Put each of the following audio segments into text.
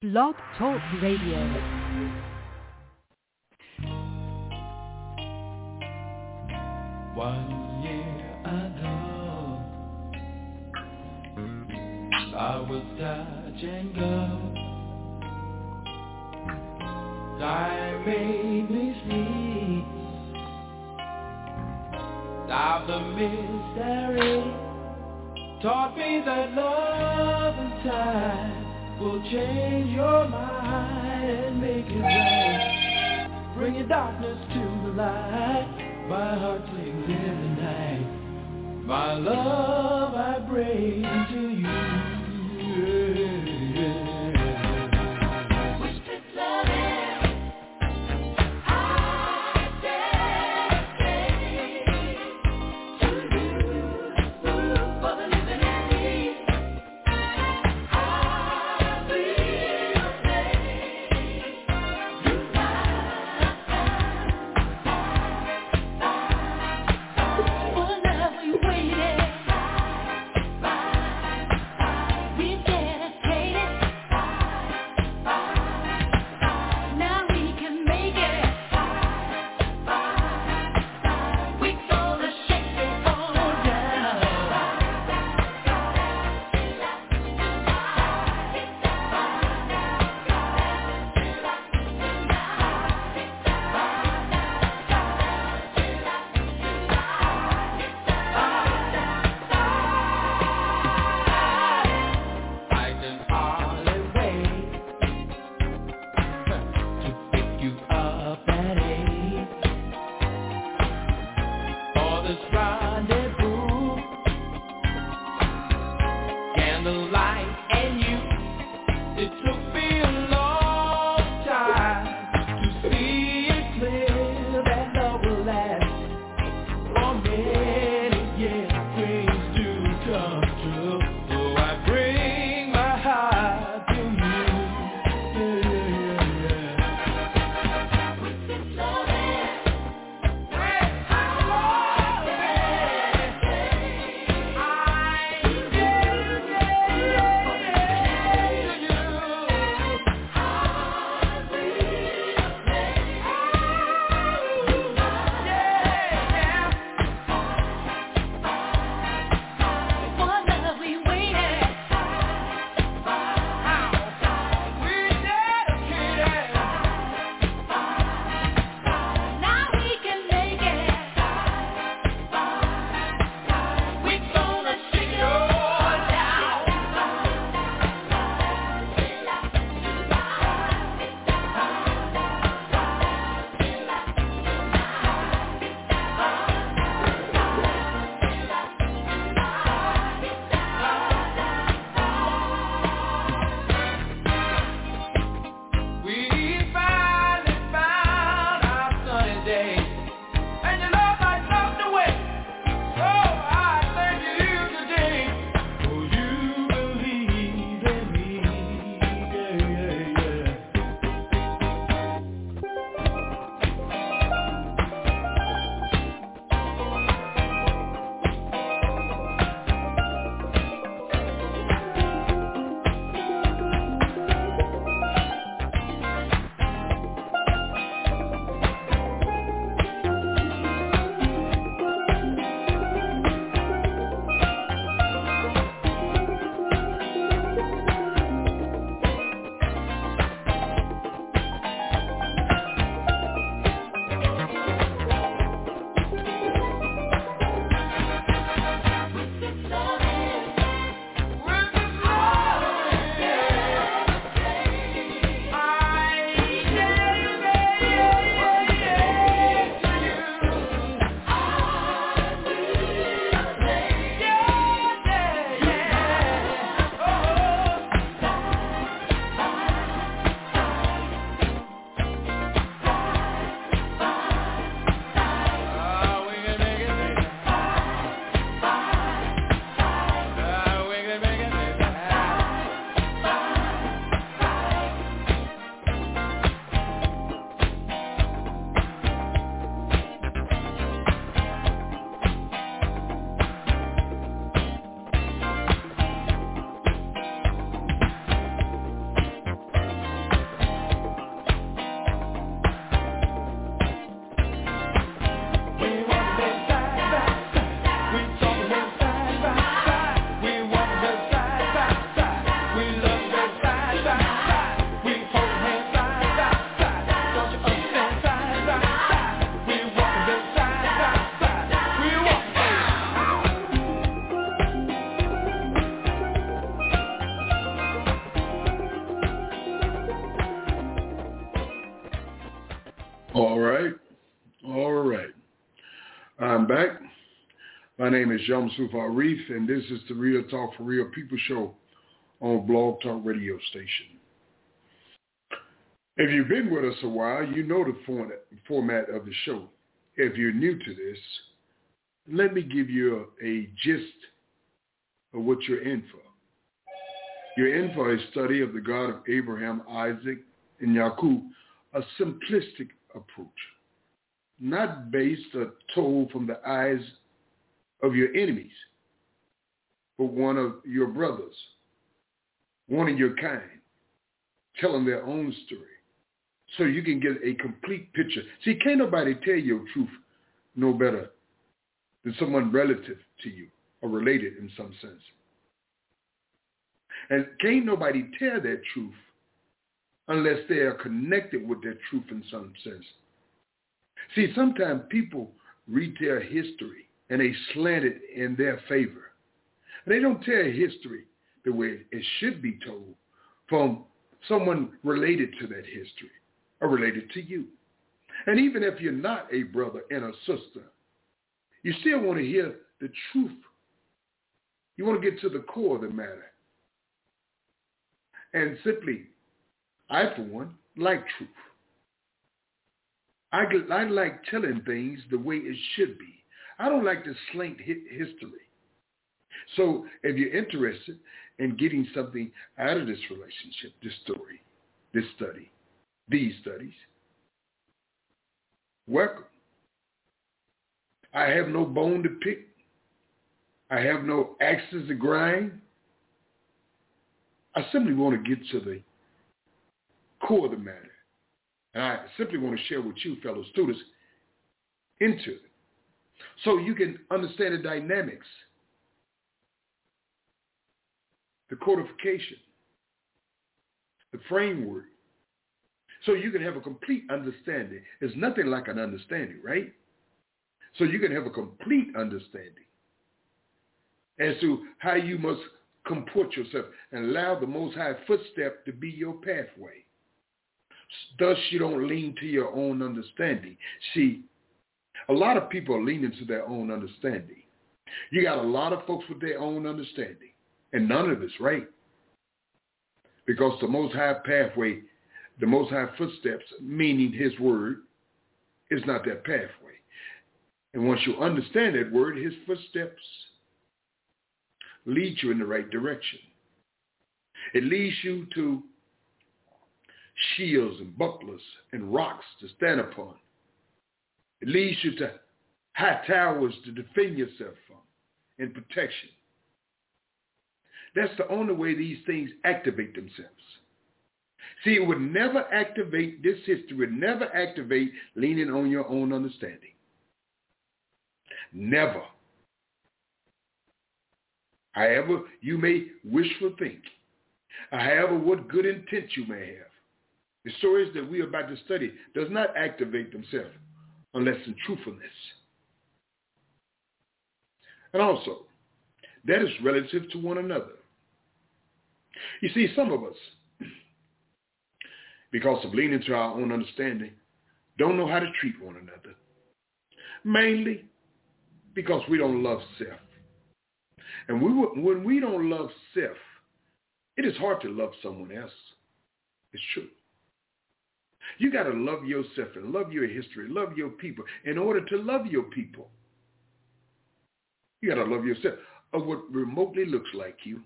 Blog Talk Radio. One year ago, I was touch and go. Time made me sleep. Now the mystery taught me that love and time will change your mind and make it right. Bring your darkness to the light. My heart sings every night. My love I bring to you. All right. All right. I'm back. My name is Yusuf Arif, and this is the Real Talk for Real People show on Blog Talk Radio Station. If you've been with us a while, you know the format of the show. If you're new to this, let me give you a gist of what you're in for. You're in for a study of the God of Abraham, Isaac, and Yaqub, a simplistic approach, not based or told from the eyes of your enemies, but one of your brothers, one of your kind, telling their own story, so you can get a complete picture. See, can't nobody tell your truth no better than someone relative to you or related in some sense. And can't nobody tell their truth unless they are connected with their truth in some sense. See, sometimes people retell history and they slant it in their favor. And they don't tell history the way it should be told from someone related to that history or related to you. And even if you're not a brother and a sister, you still want to hear the truth. You want to get to the core of the matter. And simply, I, for one, like truth. I like telling things the way it should be. I don't like to slant history. So if you're interested in getting something out of this relationship, this story, this study, these studies, welcome. I have no bone to pick. I have no axes to grind. I simply want to get to the core of the matter. And I simply want to share with you, fellow students, into it. So you can understand the dynamics, the codification, the framework, so you can have a complete understanding. It's nothing like an understanding, right? So you can have a complete understanding as to how you must comport yourself and allow the Most High footstep to be your pathway. Thus, you don't lean to your own understanding. See, a lot of people are leaning to their own understanding. You got a lot of folks with their own understanding, and none of it's right. Because the Most High pathway, the Most High footsteps, meaning his word, is not that pathway. And once you understand that word, his footsteps lead you in the right direction. It leads you to shields and bucklers and rocks to stand upon. It leads you to high towers to defend yourself from and protection. That's the only way these things activate themselves. See, it would never activate, this history would never activate leaning on your own understanding. Never. However you may wishful think, however what good intent you may have, the stories that we are about to study does not activate themselves unless in truthfulness. And also, that is relative to one another. You see, some of us, because of leaning to our own understanding, don't know how to treat one another. Mainly because we don't love self. And when we don't love self, it is hard to love someone else. It's true. You got to love yourself and love your history, love your people. In order to love your people, you got to love yourself of what remotely looks like you.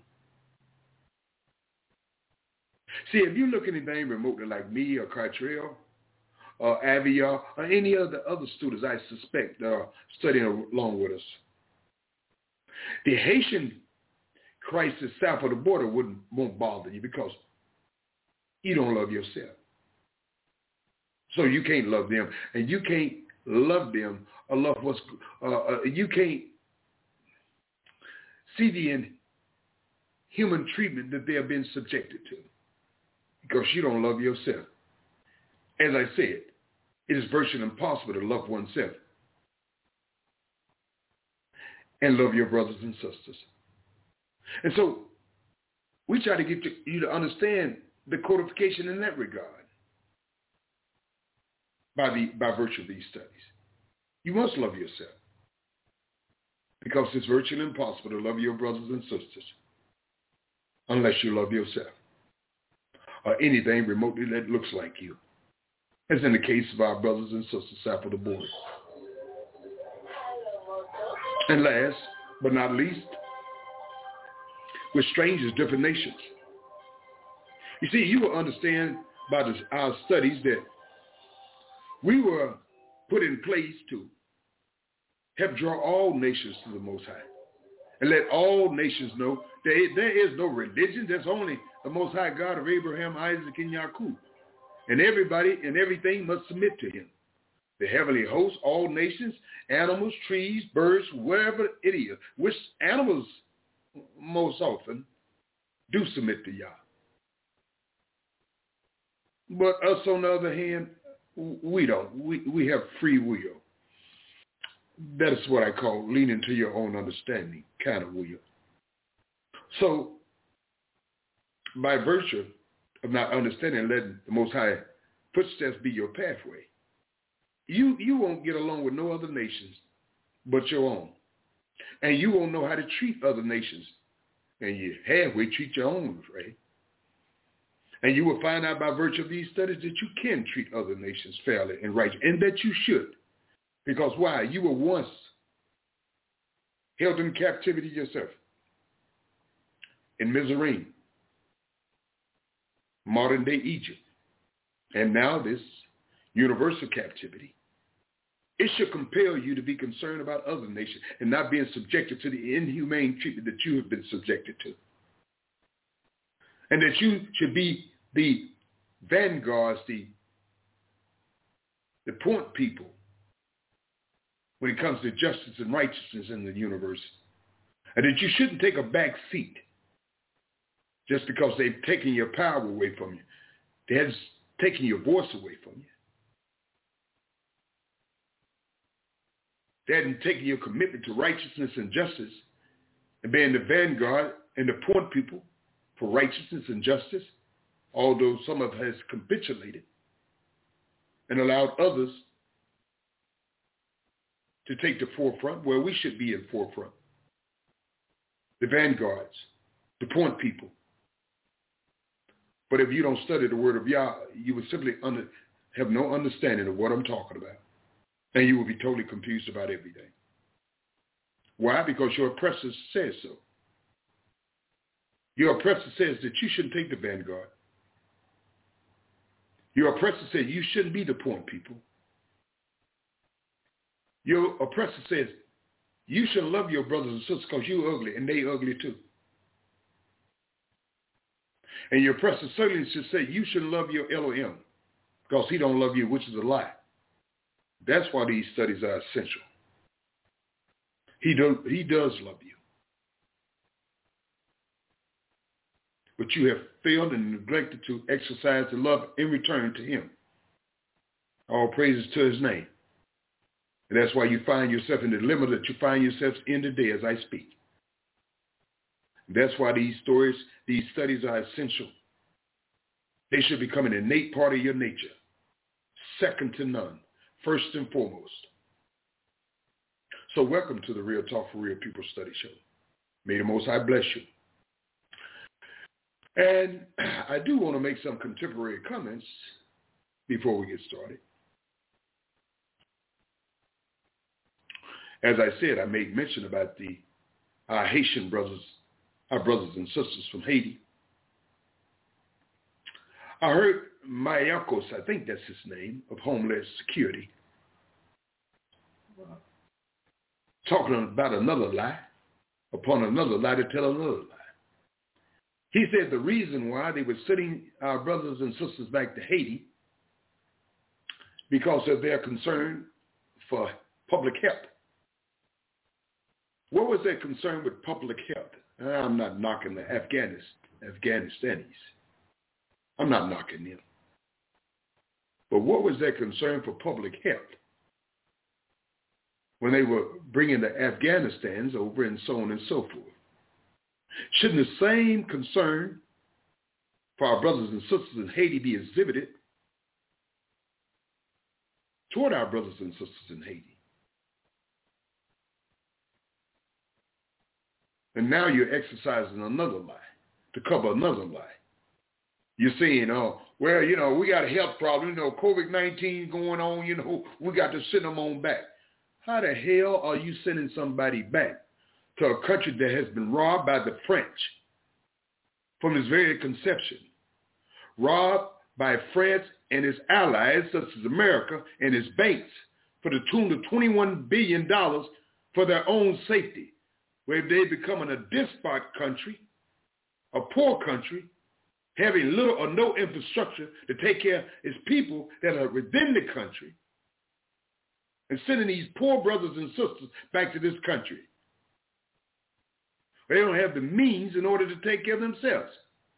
See, if you look anything remotely like me or Cartrell or Avia or any of the other students I suspect that are studying along with us, the Haitian crisis south of the border won't bother you because you don't love yourself. So you can't love them, and you can't love them or love you can't see the inhuman treatment that they have been subjected to because you don't love yourself. As I said, it is virtually impossible to love oneself and love your brothers and sisters. And so we try to get you to understand the codification in that regard by virtue of these studies. You must love yourself, because it's virtually impossible to love your brothers and sisters unless you love yourself or anything remotely that looks like you, as in the case of our brothers and sisters south of the border. And last but not least, we're strangers, different nations. You see, you will understand by our studies that we were put in place to help draw all nations to the Most High and let all nations know that there is no religion. There's only the Most High God of Abraham, Isaac, and Jacob. And everybody and everything must submit to him. The heavenly host, all nations, animals, trees, birds, wherever it is, which animals most often do submit to Yah. But us, on the other hand, we don't. We have free will. That is what I call leaning to your own understanding kind of will. So, by virtue of not understanding, letting the Most High footsteps be your pathway, you won't get along with no other nations but your own. And you won't know how to treat other nations. And you halfway treat your own, right? And you will find out by virtue of these studies that you can treat other nations fairly and righteously, and that you should. Because why? You were once held in captivity yourself in Mizraim, modern-day Egypt, and now this universal captivity. It should compel you to be concerned about other nations and not being subjected to the inhumane treatment that you have been subjected to. And that you should be the vanguards, the point people when it comes to justice and righteousness in the universe. And that you shouldn't take a back seat just because they've taken your power away from you. They've taken your voice away from you. They hadn't taken your commitment to righteousness and justice and being the vanguard and the point people for righteousness and justice, although some of us has capitulated and allowed others to take the forefront where we should be in forefront. The vanguards, the point people. But if you don't study the word of Yah, you will simply have no understanding of what I'm talking about. And you will be totally confused about everything. Why? Because your oppressor says so. Your oppressor says that you shouldn't take the vanguard. Your oppressor says you shouldn't be the point people. Your oppressor says you should love your brothers and sisters because you're ugly and they ugly too. And your oppressor certainly should say you should love your Elohim because he don't love you, which is a lie. That's why these studies are essential. He does love you. But you have failed and neglected to exercise the love in return to him. All praises to his name. And that's why you find yourself in the dilemma that you find yourselves in today as I speak. That's why these stories, these studies are essential. They should become an innate part of your nature, second to none, first and foremost. So welcome to the Real Talk for Real People Study Show. May the Most High bless you. And I do want to make some contemporary comments before we get started. As I said, I made mention about our Haitian brothers, our brothers and sisters from Haiti. I heard Mayorkas, I think that's his name, of Homeland Security, talking about another lie upon another lie to tell another lie. He said the reason why they were sending our brothers and sisters back to Haiti because of their concern for public health. What was their concern with public health? I'm not knocking the Afghanistanis. I'm not knocking them. But what was their concern for public health when they were bringing the Afghanistans over and so on and so forth? Shouldn't the same concern for our brothers and sisters in Haiti be exhibited toward our brothers and sisters in Haiti. And now you're exercising another lie to cover another lie. You're saying, well, we got a health problem, COVID-19 going on, we got to send them on back. How the hell are you sending somebody back to a country that has been robbed by the French from its very conception? Robbed by France and its allies, such as America and its banks, for the tune of $21 billion for their own safety, where they're becoming a despot country, a poor country, having little or no infrastructure to take care of its people that are within the country, and sending these poor brothers and sisters back to this country. They don't have the means in order to take care of themselves.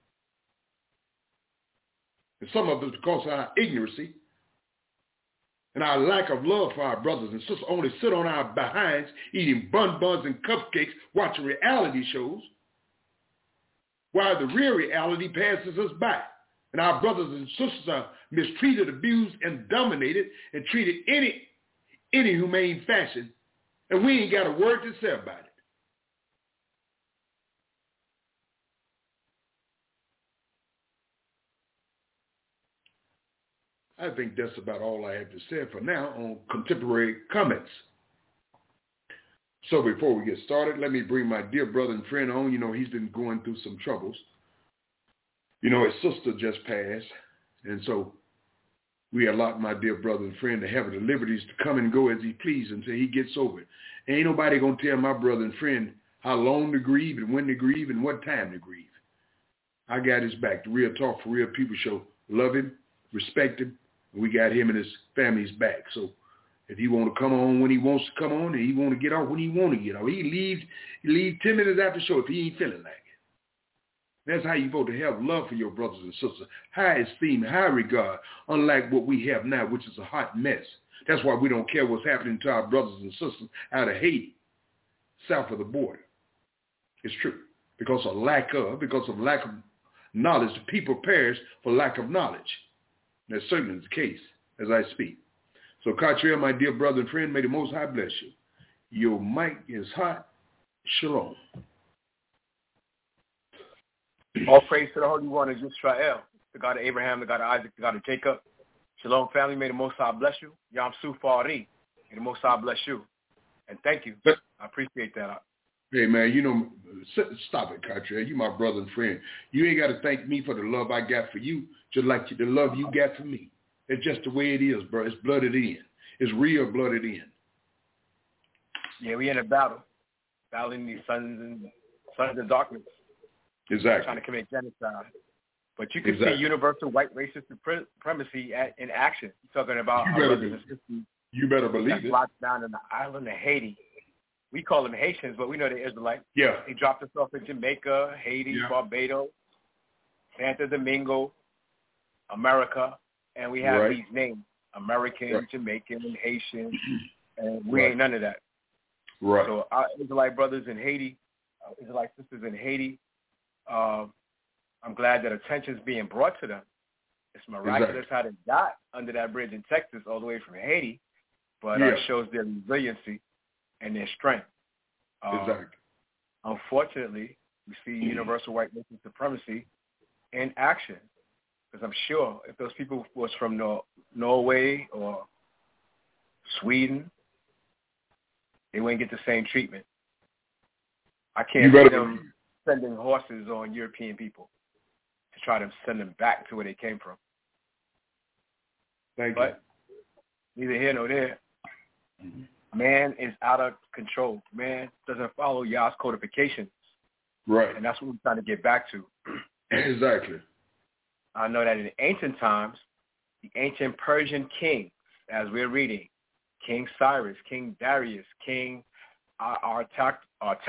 And some of us, because of our ignorancy and our lack of love for our brothers and sisters, only sit on our behinds eating bonbons and cupcakes, watching reality shows, while the real reality passes us by. And our brothers and sisters are mistreated, abused, and dominated, and treated any humane fashion, and we ain't got a word to say about it. I think that's about all I have to say for now on contemporary comments. So before we get started, let me bring my dear brother and friend on. He's been going through some troubles. His sister just passed, and so we allot my dear brother and friend to have the liberties to come and go as he pleases until he gets over it. Ain't nobody going to tell my brother and friend how long to grieve and when to grieve and what time to grieve. I got his back. The Real Talk for Real People show. Love him, respect him, and we got him and his family's back. So if he want to come on when he wants to come on, and he want to get off when he want to get off, he leave 10 minutes after the show if he ain't feeling like it. That's how you're supposed to have love for your brothers and sisters. High esteem, high regard, unlike what we have now, which is a hot mess. That's why we don't care what's happening to our brothers and sisters out of Haiti, south of the border. It's true. Because of lack of knowledge, the people perish for lack of knowledge. That certainly is the case as I speak. So, Cartier, my dear brother and friend, may the Most High bless you. Your mic is hot. Shalom. All praise to the Holy One of Israel, the God of Abraham, the God of Isaac, the God of Jacob. Shalom, family. May the Most High bless you. Yam Su Fari. May the Most High bless you. And thank you. I appreciate that. Hey, man, stop it, Cartier. You my brother and friend. You ain't got to thank me for the love I got for you, just like the love you got for me. It's just the way it is, bro. It's blooded in. It's real blooded in. Yeah, we in a battle. Battling these sons of darkness. Exactly. Trying to commit genocide. But you can see universal white racist supremacy in action. You're talking about our brothers and sisters. You better believe it. Locked down in the island of Haiti. We call them Haitians, but we know they're Israelites. Yeah. They dropped us off in Jamaica, Haiti, Barbados, Santo Domingo, America, and we have these names, American, Jamaican, and Haitian, and we ain't none of that. Right. So our Israelite brothers in Haiti, Israelite sisters in Haiti, I'm glad that attention is being brought to them. It's miraculous how they got under that bridge in Texas all the way from Haiti, but it shows their resiliency and their strength. Unfortunately, we see universal white racial supremacy in action. Because I'm sure if those people was from Norway or Sweden, they wouldn't get the same treatment. I can't see them sending horses on European people to try to send them back to where they came from. But neither here nor there. Mm-hmm. Man is out of control. Man doesn't follow Yah's codifications. Right. And that's what we're trying to get back to. Exactly. I know that in ancient times, the ancient Persian kings, as we're reading, King Cyrus, King Darius, King Artaxerxes.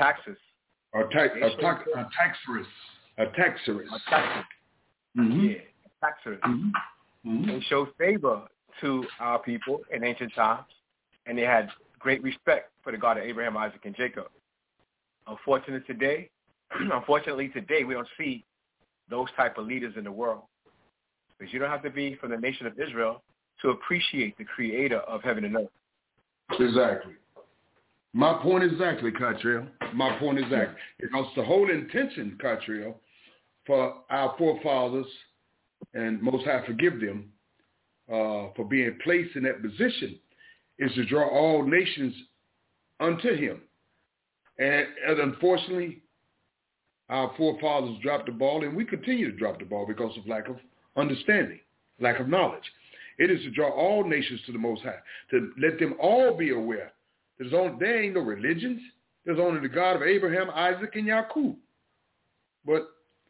They showed favor to our people in ancient times, and they had great respect for the God of Abraham, Isaac, and Jacob. Unfortunately today, we don't see those type of leaders in the world. Because you don't have to be from the nation of Israel to appreciate the creator of heaven and earth. Exactly. My point exactly, Cottrell. My point exactly. Because the whole intention, Cottrell, for our forefathers, and Most High forgive them for being placed in that position, is to draw all nations unto him. And unfortunately, our forefathers dropped the ball, and we continue to drop the ball because of lack of understanding, lack of knowledge. It is to draw all nations to the Most High, to let them all be aware. There ain't no religions. There's only the God of Abraham, Isaac, and Jacob. But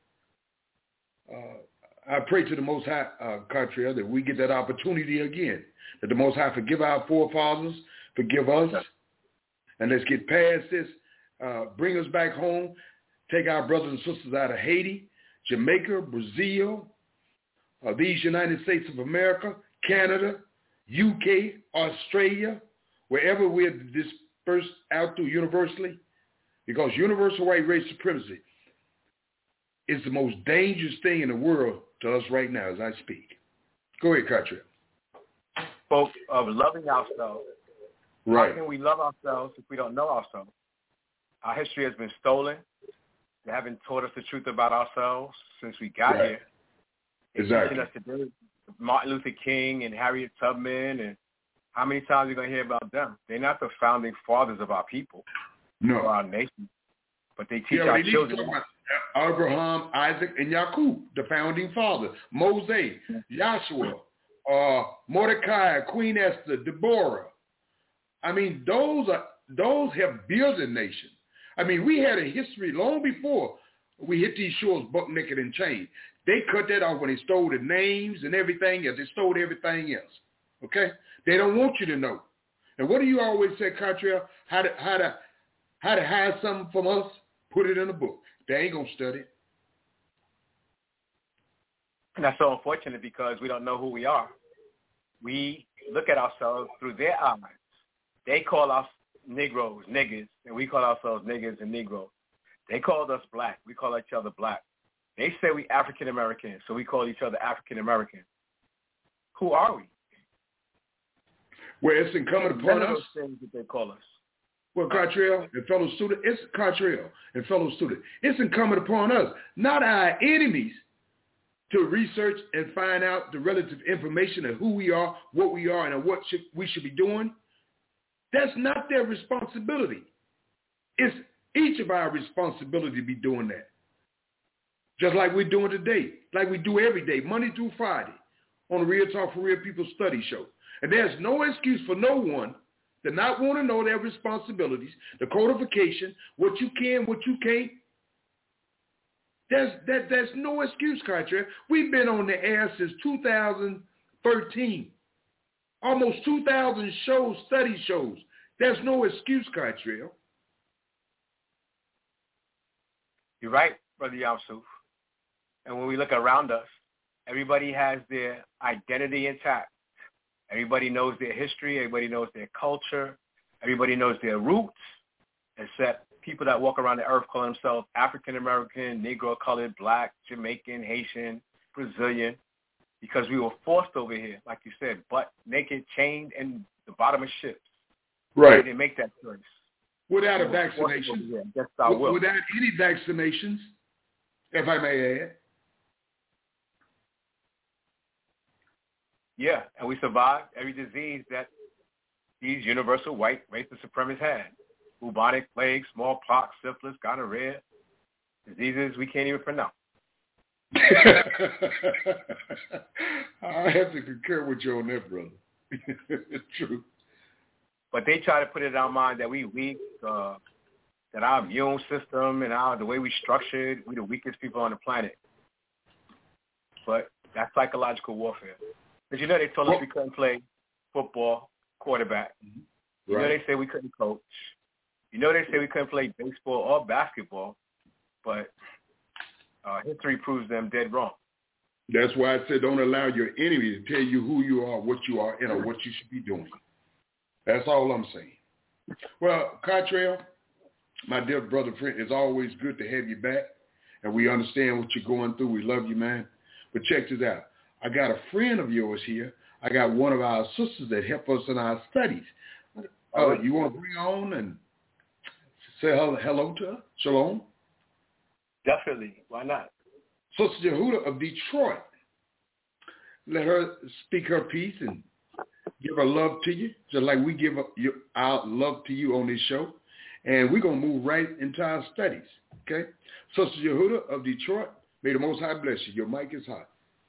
I pray to the Most High, Cottrell, that we get that opportunity again, that the Most High forgive our forefathers, forgive us, and let's get past this, bring us back home, take our brothers and sisters out of Haiti, Jamaica, Brazil, these United States of America, Canada, UK, Australia, wherever we're dispersed out to universally, because universal white race supremacy is the most dangerous thing in the world to us right now as I speak. Go ahead, Cottrell. Spoke of loving ourselves. Right. How can we love ourselves if we don't know ourselves? Our history has been stolen. They haven't taught us the truth about ourselves since we got here. They're teaching us today, Martin Luther King and Harriet Tubman, and how many times are you going to hear about them? They're not the founding fathers of our people, or our nation, but they teach our children. Abraham, Isaac, and Jacob, the founding fathers. Moses, Joshua, Mordecai, Queen Esther, Deborah. I mean, those have built a nation. I mean, we had a history long before we hit these shores buck naked and chained. They cut that off when they stole the names and everything else. They stole everything else. Okay? They don't want you to know. And what do you always say, Cottrell? How to hide something from us? Put it in a book. They ain't going to study it. And that's so unfortunate because we don't know who we are. We look at ourselves through their eyes. They call us Negroes, niggas, and we call ourselves niggas and Negroes. They called us black. We call each other black. They say we African American, so we call each other African American. Who are we? Well, it's incumbent upon us. Those things that they call us. Well, Cottrell and fellow student, it's incumbent upon us, not our enemies, to research and find out the relative information of who we are, what we are, and what we should be doing. That's not their responsibility. It's each of our responsibility to be doing that. Just like we're doing today, like we do every day, Monday through Friday, on the Real Talk for Real People study show. And there's no excuse for no one to not want to know their responsibilities, the codification, what you can, what you can't. There's no excuse, Cottrell. We've been on the air since 2013. Almost 2,000 shows, study shows. There's no excuse, Cottrell. You're right, Brother Yamsuf. And when we look around us, everybody has their identity intact. Everybody knows their history. Everybody knows their culture. Everybody knows their roots, except people that walk around the earth calling themselves African American, Negro colored, black, Jamaican, Haitian, Brazilian, because we were forced over here, like you said, butt naked, chained in the bottom of ships. Right. They didn't make that choice. Without a vaccination. Without any vaccinations, if I may add. Yeah, and we survived every disease that these universal white racist supremacists had. Bubonic plague, smallpox, syphilis, gonorrhea, diseases we can't even pronounce. I have to concur with you on that, brother. It's true. But they try to put it in our mind that we weak, that our immune system and the way we structured, we the weakest people on the planet. But that's psychological warfare. Because you know they told us we couldn't play football, quarterback. You know they say we couldn't coach. You know they say we couldn't play baseball or basketball. But history proves them dead wrong. That's why I said don't allow your enemy to tell you who you are, what you are, and what you should be doing. That's all I'm saying. Well, Cottrell, my dear brother friend, it's always good to have you back. And we understand what you're going through. We love you, man. But check this out. I got a friend of yours here. I got one of our sisters that help us in our studies. You want to bring on and say hello to her? Shalom? Definitely. Why not? Sister Yehuda of Detroit. Let her speak her piece and give her love to you, just like we give our love to you on this show. And we're going to move right into our studies, okay? Sister Yehuda of Detroit, may the Most High bless you. Your mic is hot.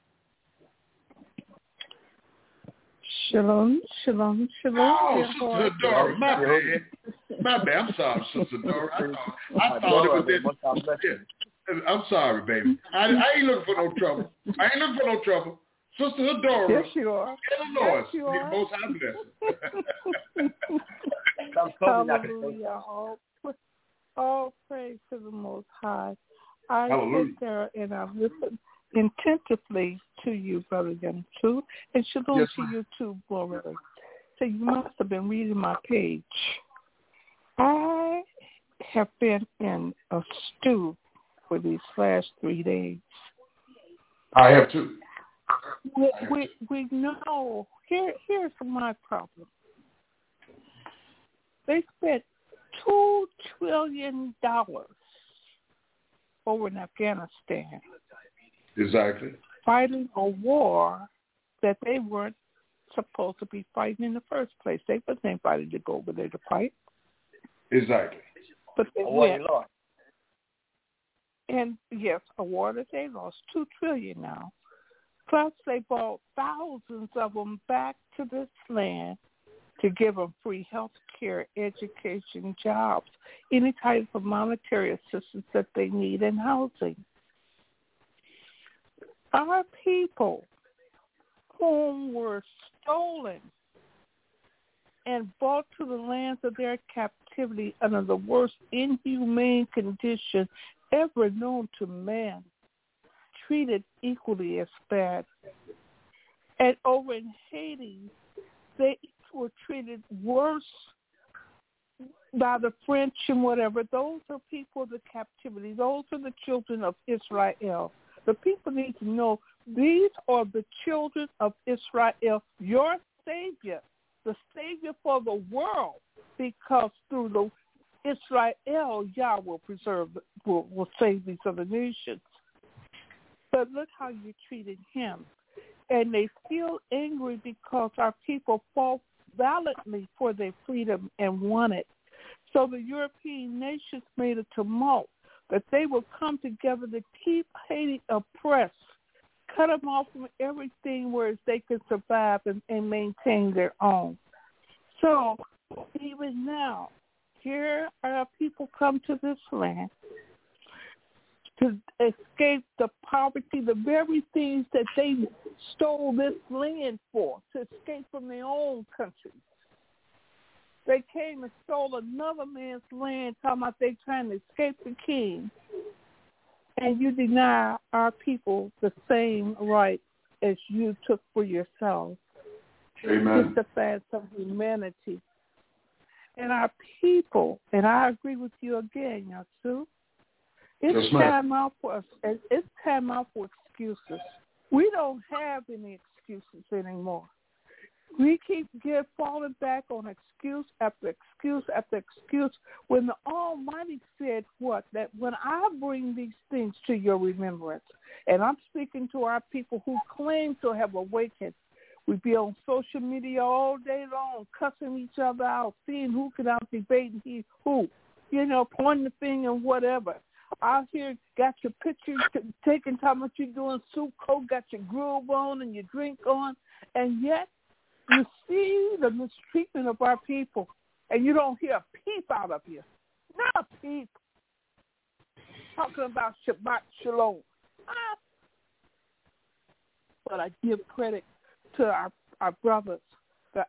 Shalom, shalom, shalom. Oh, Sister Dora, my bad. I'm sorry, Sister Dora. I thought it was that. Yeah. I'm sorry, baby. I ain't looking for no trouble. Sister Dora. Yes, you are. Illinois. Yes, you are. Most High bless. Hallelujah. All praise to the Most High. I sit there and I listen attentively to you, Brother Yantu, and shalom to you too, Glory. So you must have been reading my page. I have been in a stew for these last 3 days. I have too. We know. Here's my problem. They spent $2 trillion over in Afghanistan. Exactly. Fighting a war that they weren't supposed to be fighting in the first place. They wasn't invited to go over there to fight. Exactly. But they went. Lost. And yes, a war that they lost, $2 trillion now. Plus, they brought thousands of them back to this land to give them free health care, education, jobs, any type of monetary assistance that they need, and housing. Our people whom were stolen and brought to the lands of their captivity under the worst inhumane conditions ever known to man, treated equally as bad. And over in Haiti, they were treated worse by the French and whatever. Those are people of the captivity. Those are the children of Israel. The people need to know these are the children of Israel, your Savior, the Savior for the world, because through the Israel, Yah will will save these other nations. But look how you treated him. And they feel angry because our people fought valiantly for their freedom and won it. So the European nations made a tumult that they will come together to keep Haiti oppressed, cut them off from everything where they can survive and maintain their own. So even now, here our people come to this land to escape the poverty, the very things that they stole this land for, to escape from their own countries. They came and stole another man's land, talking about they trying to escape the king. And you deny our people the same right as you took for yourselves. Amen. Just a fact of humanity. And our people, and I agree with you again, Yasu, it's time out for us. It's time out for excuses. We don't have any excuses anymore. We keep falling back on excuse after excuse after excuse when the Almighty said what? That when I bring these things to your remembrance, and I'm speaking to our people who claim to have awakened. We be on social media all day long, cussing each other out, seeing who can out debating who, pointing the finger and whatever. Out here, got your pictures taken, talking about you doing soup coat, got your groove on and your drink on, and yet you see the mistreatment of our people, and you don't hear a peep out of you. Not a peep. Talking about Shabbat Shalom. But I give credit to our brothers, the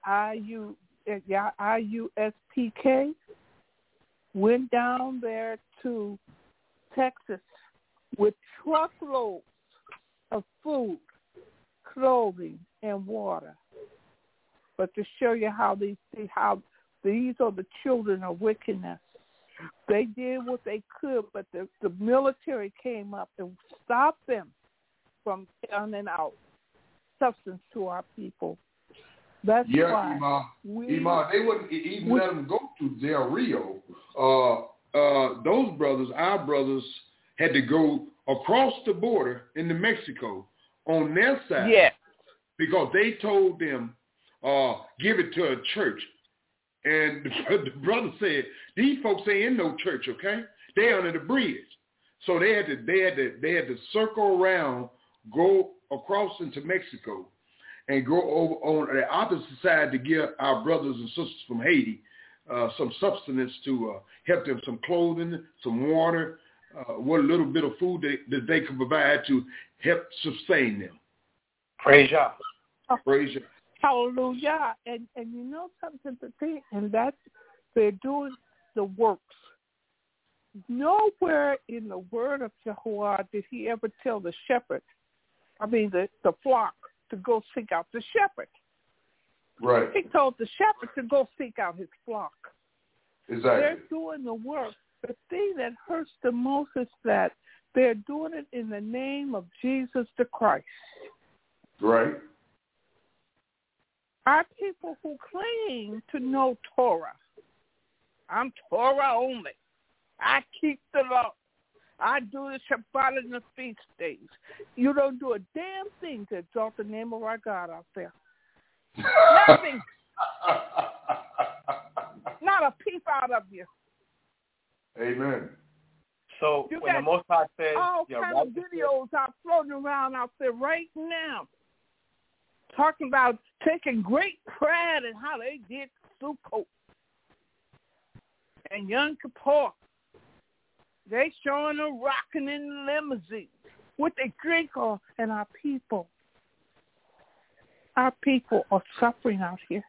IUSPK, went down there to Texas with truckloads of food, clothing, and water. But to show you how these are the children of wickedness. They did what they could, but the military came up and stopped them from turning out substance to our people. That's yeah, why Imam, they wouldn't even let them go to Del Rio. Those brothers, our brothers, had to go across the border into Mexico on their side because they told them, give it to a church. And the brother said, these folks ain't in no church, okay? They under the bridge. So they had to circle around, go across into Mexico, and go over on the opposite side to give our brothers and sisters from Haiti some sustenance to help them, some clothing, some water, what little bit of food that they could provide to help sustain them. Praise Yah. Praise Yah. Hallelujah. And you know something to think, and that's they're doing the works. Nowhere in the word of Jehovah did he ever tell the shepherd, the flock, to go seek out the shepherd. Right. He told the shepherd to go seek out his flock. Exactly. They're doing the work. The thing that hurts the most is that they're doing it in the name of Jesus the Christ. Right. Our people who claim to know Torah, I'm Torah only. I keep the law. I do the Shabbat and the feast days. You don't do a damn thing to exalt the name of our God out there. Nothing. Not a peep out of you. Amen. So you when the Most High says, all kind of videos are floating around out there right now, talking about taking great pride in how they did Sukkot and Yom Kippur. They showing them rocking in the limousine with their drink on, and our people are suffering out here.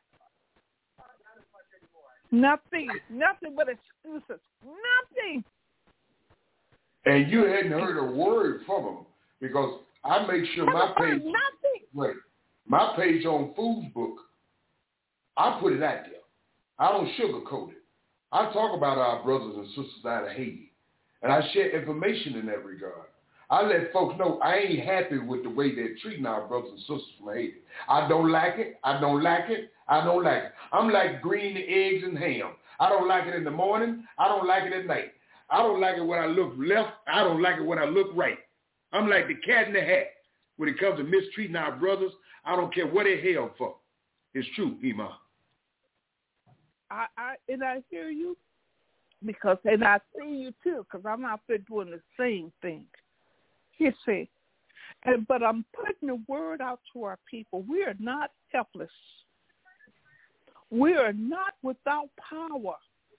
Nothing but excuses. Nothing. And you hadn't heard a word from them because I make sure my page. Nothing. Right. My page on Food Book, I put it out there. I don't sugarcoat it. I talk about our brothers and sisters out of Haiti, and I share information in that regard. I let folks know I ain't happy with the way they're treating our brothers and sisters from Haiti. I don't like it. I don't like it. I don't like it. I'm like green eggs and ham. I don't like it in the morning. I don't like it at night. I don't like it when I look left. I don't like it when I look right. I'm like the cat in the hat when it comes to mistreating our brothers. I don't care what they held for. It's true, Imam. I hear you and I see you too, because I'm out there doing the same thing. You see, but I'm putting the word out to our people. We are not helpless. We are not without power.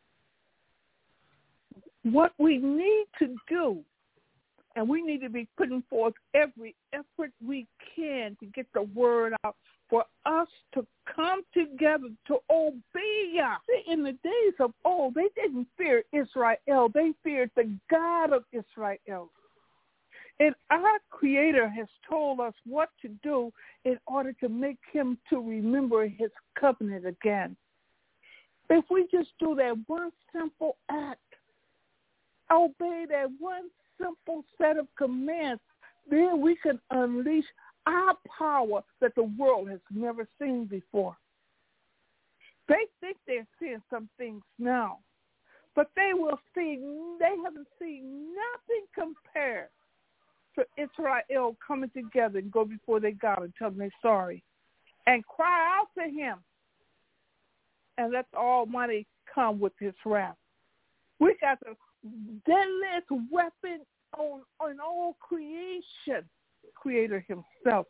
What we need to do, and we need to be putting forth every effort we can to get the word out for us to come together to obey Yah. In the days of old, they didn't fear Israel. They feared the God of Israel. And our Creator has told us what to do in order to make him to remember his covenant again. If we just do that one simple act, obey that one simple set of commands, then we can unleash our power that the world has never seen before. They think they're seeing some things now, but they haven't seen nothing compared to Israel coming together and go before their God and tell them they're sorry and cry out to him and let the Almighty come with his wrath. We got the deadliest weapon on all creation, Creator himself.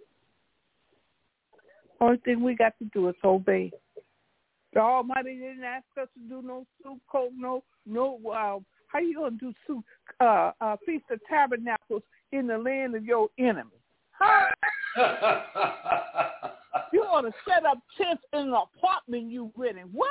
Only thing we got to do is obey. The Almighty didn't ask us to do no Sukkot, how you going to do Feast of Tabernacles in the land of your enemy? Huh? You want to set up tents in an apartment you renting. What?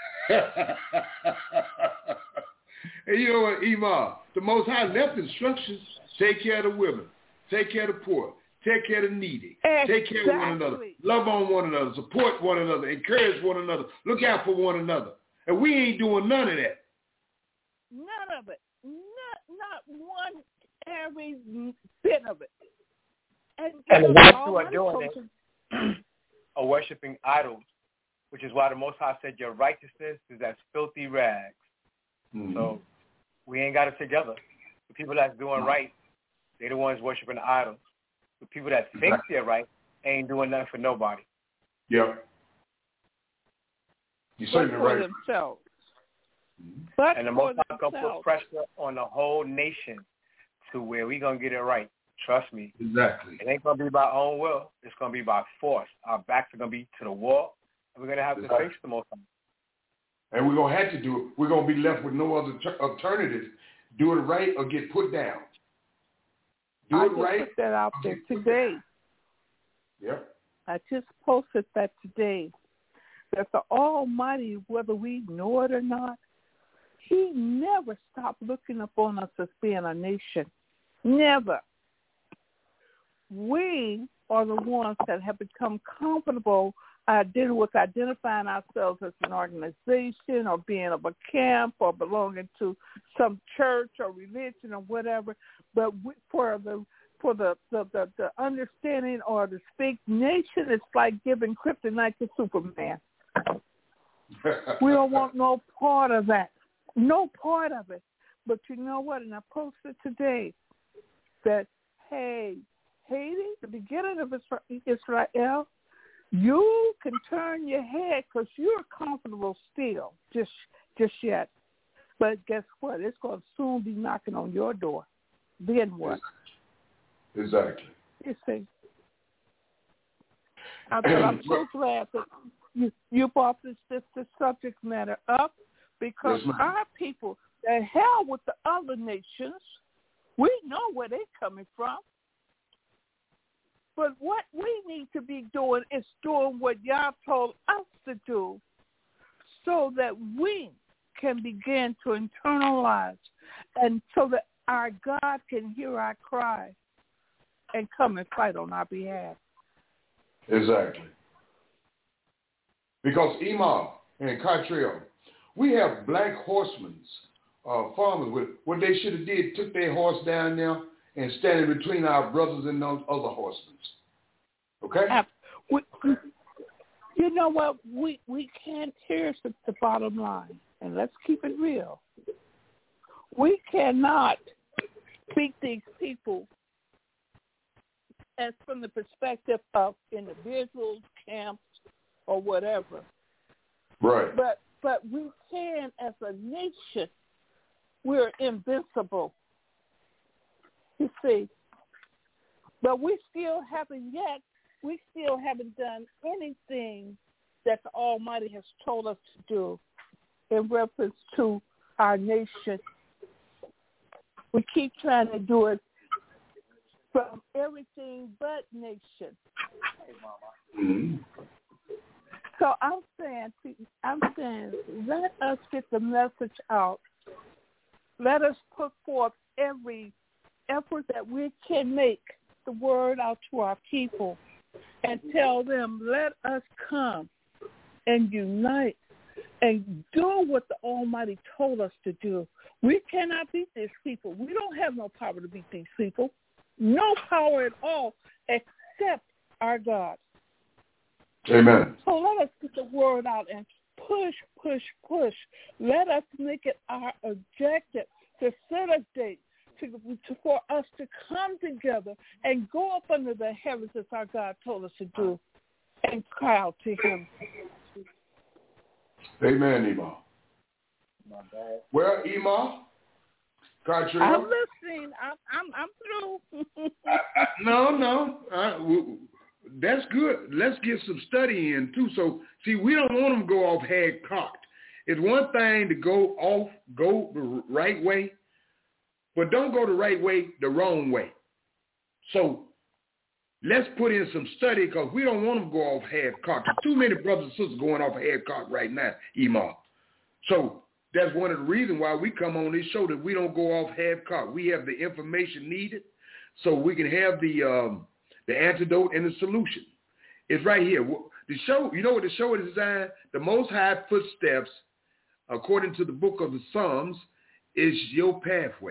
And you know what, Imam? The Most High left instructions: take care of the women, take care of the poor, take care of the needy, take care of one another, love on one another, support one another, encourage one another, look out for one another. And we ain't doing none of that. None of it. Not one every bit of it. And the ones who are doing it are worshiping idols, which is why the Most High said your righteousness is as filthy rags. Mm-hmm. So we ain't got it together. The people that's doing right, they're the ones worshiping idols. The people that think they're right ain't doing nothing for nobody. Yep. You're saying it right. Themselves. But and the Most High going to put pressure on the whole nation to where we're going to get it right. Trust me. Exactly. It ain't going to be by our own will. It's going to be by force. Our backs are going to be to the wall, and we're going to have to face the Most High. And we're going to have to do it. We're going to be left with no other alternative. Do it right or get put down. Do it right. I just put that out there today. Yep. I just posted that today. That the Almighty, whether we know it or not, He never stopped looking upon us as being a nation. Never. We are the ones that have become comfortable with identifying ourselves as an organization or being of a camp or belonging to some church or religion or whatever. But for the understanding or the speak nation, it's like giving kryptonite to Superman. We don't want no part of that. No part of it. But you know what? And I posted today that, hey, Haiti, the beginning of Israel, you can turn your head because you're comfortable still, just yet. But guess what? It's going to soon be knocking on your door. Then what? Exactly. You see. I'm so glad that you brought this subject matter up because our people, the hell with the other nations, we know where they're coming from. But what we need to be doing is doing what y'all told us to do so that we can begin to internalize and so that our God can hear our cry and come and fight on our behalf. Exactly. Because Imam and Catrell, we have black horsemen, farmers, with what they should have did, took their horse down there and standing between our brothers and those other horsemen. Okay? You know what? We can't, here's the bottom line, and let's keep it real. We cannot speak these people as from the perspective of individuals, camps, or whatever. Right. But we can, as a nation, we're invincible. You see. But we still haven't done anything that the Almighty has told us to do in reference to our nation. We keep trying to do it from everything but nation. Mm-hmm. So I'm saying, let us get the message out. Let us put forth every effort that we can make the word out to our people and tell them, let us come and unite and do what the Almighty told us to do. We cannot beat these people. We don't have no power to beat these people. No power at all except our God. Amen. So let us get the word out and push. Let us make it our objective to set a date for us to come together and go up under the heavens as our God told us to do and cry out to Him. Amen, Imam. Well, Imam, Catrell. I'm listening. I'm through. No. That's good. Let's get some study in, too. So, see, we don't want them to go off head-cocked. It's one thing to go the right way, but don't go the right way the wrong way. So, let's put in some study because we don't want them to go off head-cocked. There's too many brothers and sisters going off head-cocked right now, Imam. So, that's one of the reasons why we come on this show, that we don't go off half-cocked. We have the information needed so we can have the antidote and the solution. It's right here. The show, you know what the show is designed? The Most High footsteps, according to the book of the Psalms, is your pathway.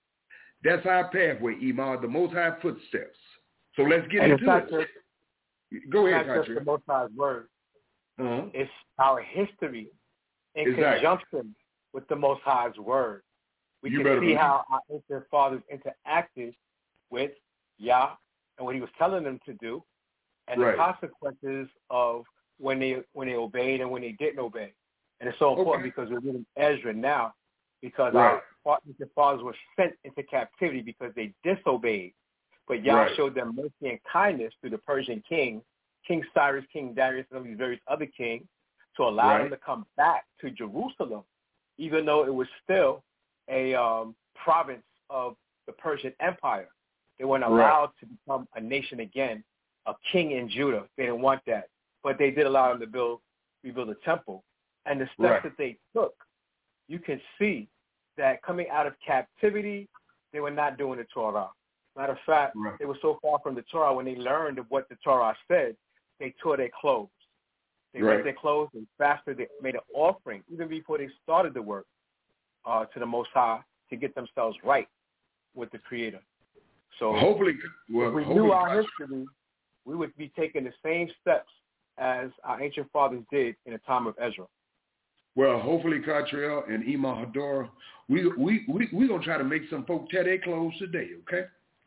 That's our pathway, Imam, the Most High footsteps. So let's get into it. Go ahead, not just the Most High's word. It's our history in conjunction with the Most High's word. We can see how our ancient fathers interacted with Yah and what he was telling them to do, and the consequences of when they obeyed and when they didn't obey. And it's so important because we're reading Ezra now, because our ancient fathers were sent into captivity because they disobeyed. But Yah showed them mercy and kindness through the Persian king, King Cyrus, King Darius, and all these various other kings, to allow them to come back to Jerusalem, even though it was still a province of the Persian Empire. They weren't allowed to become a nation again, a king in Judah. They didn't want that. But they did allow them to rebuild a temple. And the steps that they took, you can see that coming out of captivity, they were not doing the Torah. Matter of fact, they were so far from the Torah, when they learned of what the Torah said, they tore their clothes. They rent their clothes and fasted. They made an offering even before they started the work to the Most High to get themselves right with the Creator. So hopefully, if we knew our history, we would be taking the same steps as our ancient fathers did in the time of Ezra. Well, hopefully, Cottrell and Imam Hadar, we gonna try to make some folk tear their clothes today, okay?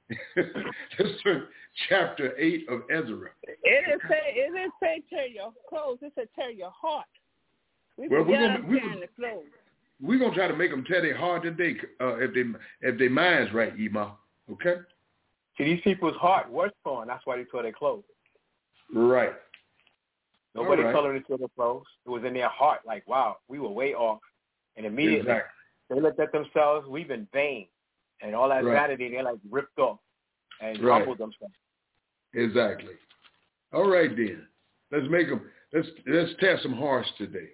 Let's turn chapter 8 of Ezra. It didn't say tear your clothes. It said tear your heart. We're gonna try to make them tear their heart today, if their mind's right, Imam. Okay. See, these people's heart was torn. That's why they tore their clothes. Right. Nobody told them to tear their clothes. It was in their heart. Like, wow, we were way off, and immediately they looked at themselves. We've been vain. And all that vanity, they like ripped off and humbled themselves. Exactly. All right then. Let's make them. Let's tear some hearts today.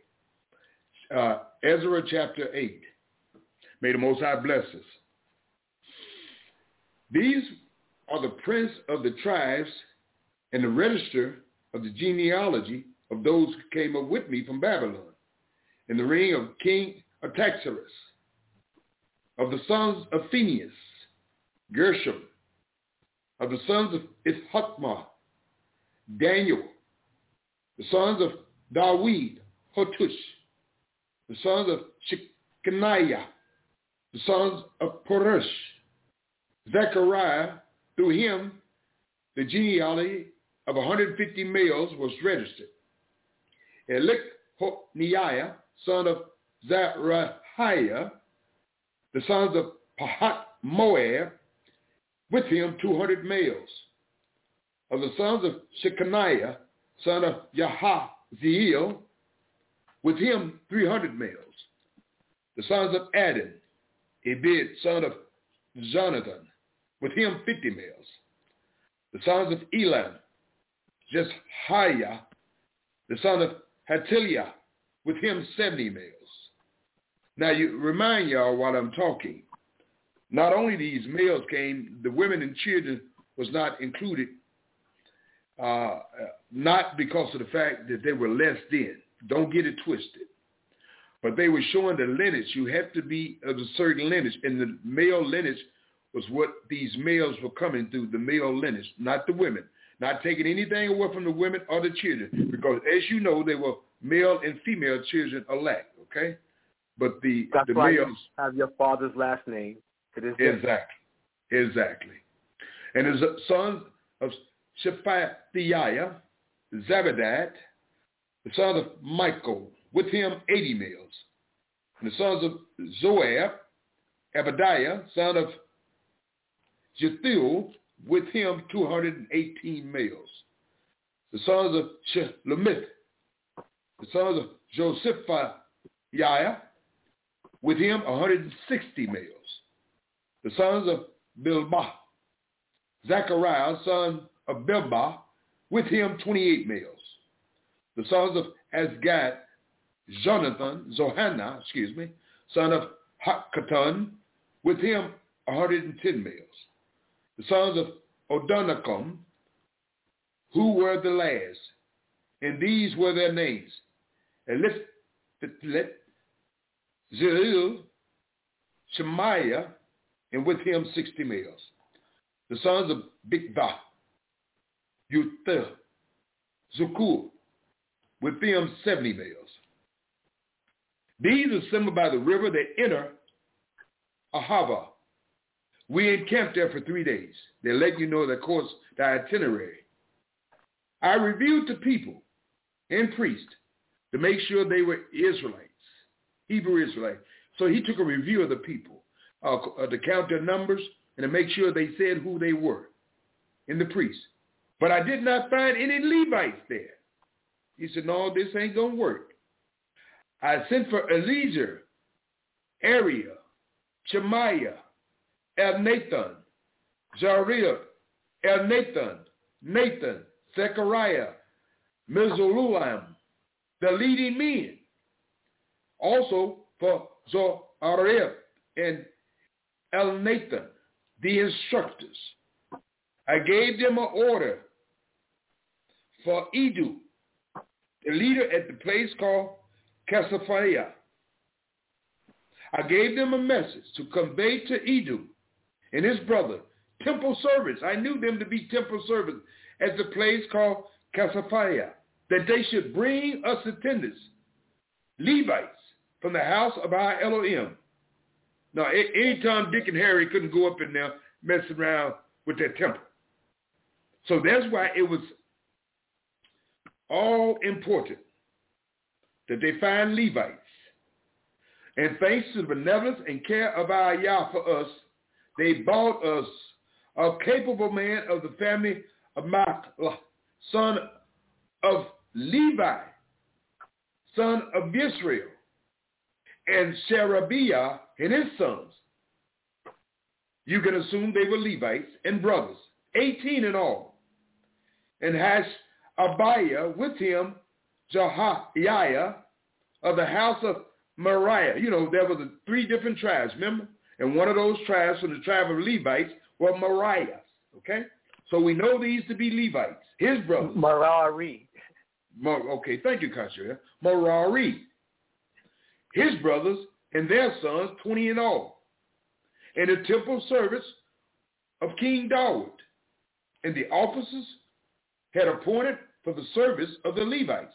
Ezra chapter 8. May the Most High bless us. These are the prince of the tribes and the register of the genealogy of those who came up with me from Babylon in the reign of King Artaxerxes. Of the sons of Phinehas, Gershom. Of the sons of Ithachmah, Daniel. The sons of Dawid, Hotush. The sons of Shechaniah. The sons of Perush. Zechariah, through him, the genealogy of 150 males was registered. Elichoniah, son of Zerahiah, the sons of Pahat Moab, with him 200 males. Of the sons of Shechaniah, son of Yahaziel, with him 300 males. The sons of Adin, Ebed, son of Jonathan, with him 50 males. The sons of Elam, Jeshiah, the son of Hatiliah, with him 70 males. Now, you remind y'all while I'm talking, not only these males came, the women and children was not included, not because of the fact that they were less than. Don't get it twisted. But they were showing the lineage. You have to be of a certain lineage, and the male lineage was what these males were coming through, the male lineage, not the women. Not taking anything away from the women or the children, because as you know, they were male and female children alike, okay? But that's the why males you have your father's last name. Exactly. And the sons of Shephatiah, Zabadad, the son of Michael, with him 80 males. And the sons of Zoab, Abadiah, son of Jethiel, with him 218 males. The sons of Shelomith, the sons of Josephiah, with him 160 males. The sons of Bilbah, Zechariah, son of Bilbah, with him 28 males. The sons of Azgad, Zohanna, son of Hakatan, with him 110 males. The sons of Odonicum, who were the last, and these were their names: Eliphalet, Zeril, Shemaiah, and with him 60 males. The sons of Bigvah, Uthah, Zakur, with them 70 males. These assembled by the river that enter Ahava. We encamped there for 3 days. They let you know, of course, the itinerary. I reviewed the people and priests to make sure they were Israelites, Hebrew Israelites. So he took a review of the people, to count their numbers and to make sure they said who they were in the priests. But I did not find any Levites there. He said, no, this ain't going to work. I sent for Eliezer, Ariah, Shemaiah, Elnathan, Zariah, Elnathan, Nathan, Zechariah, Mezuluam, the leading men. Also for Zoareth and Elnathan, the instructors. I gave them an order for Edu, the leader at the place called Casaphiah. I gave them a message to convey to Edu and his brother, temple servants. I knew them to be temple servants at the place called Casaphiah, that they should bring us attendants, Levites, from the house of our Elohim. Now, anytime Dick and Harry couldn't go up in there messing around with their temple. So that's why it was all important that they find Levites. And thanks to the benevolence and care of our Yah for us, they bought us a capable man of the family of Machlah, son of Levi, son of Israel, and Sherebiah and his sons. You can assume they were Levites and brothers, 18 in all. And Hashabiah with him, Jehiah of the house of Moriah. You know, there were the 3 different tribes, remember? And one of those tribes from the tribe of Levites were Moriah, okay? So we know these to be Levites, his brothers. Merari. Okay, thank you, Kasher. Merari. His brothers and their sons, 20 in all. And the temple servants of King David. And the officers had appointed for the service of the Levites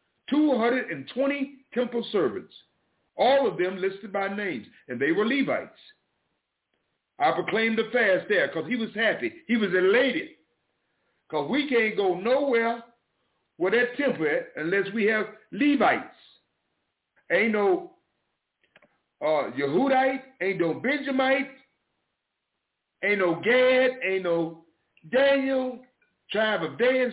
220 temple servants, all of them listed by names, and they were Levites. I proclaimed the fast there because he was happy. He was elated because we can't go nowhere with that temple at unless we have Levites. Ain't no Yehudite, ain't no Benjamite, ain't no Gad, ain't no Daniel, tribe of Dan,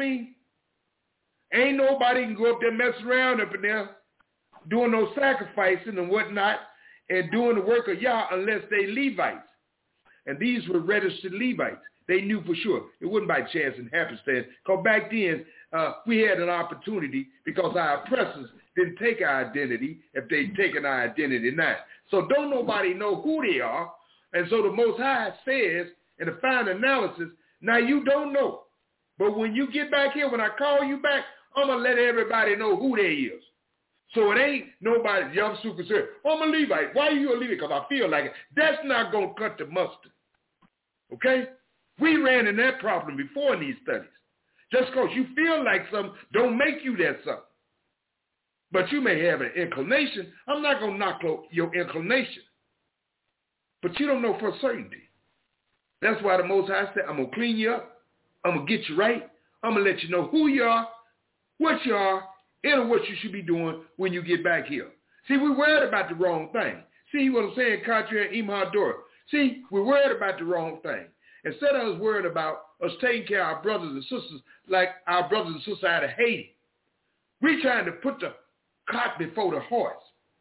Ain't nobody can go up there messing around up in there doing no sacrificing and whatnot and doing the work of Yah unless they Levites. And these were registered Levites. They knew for sure. It wasn't by chance and happenstance. Because back then, we had an opportunity because our oppressors didn't take our identity if they'd taken our identity now. So don't nobody know who they are. And so the Most High says in the final analysis, now you don't know. But when you get back here, when I call you back, I'm going to let everybody know who they is. So it ain't nobody, young super said, I'm a Levite. Why are you a Levite? Because I feel like it. That's not going to cut the mustard. Okay? We ran in that problem before in these studies. Just because you feel like something don't make you that something. But you may have an inclination. I'm not going to knock your inclination. But you don't know for certainty. That's why the Most High said, I'm going to clean you up. I'm going to get you right. I'm going to let you know who you are, what you are, and what you should be doing when you get back here. See, we're worried about the wrong thing. See what I'm saying, Katria and Imhador. See, we're worried about the wrong thing. Instead of us worried about us taking care of our brothers and sisters like our brothers and sisters out of Haiti, we're trying to put the cart before the horse.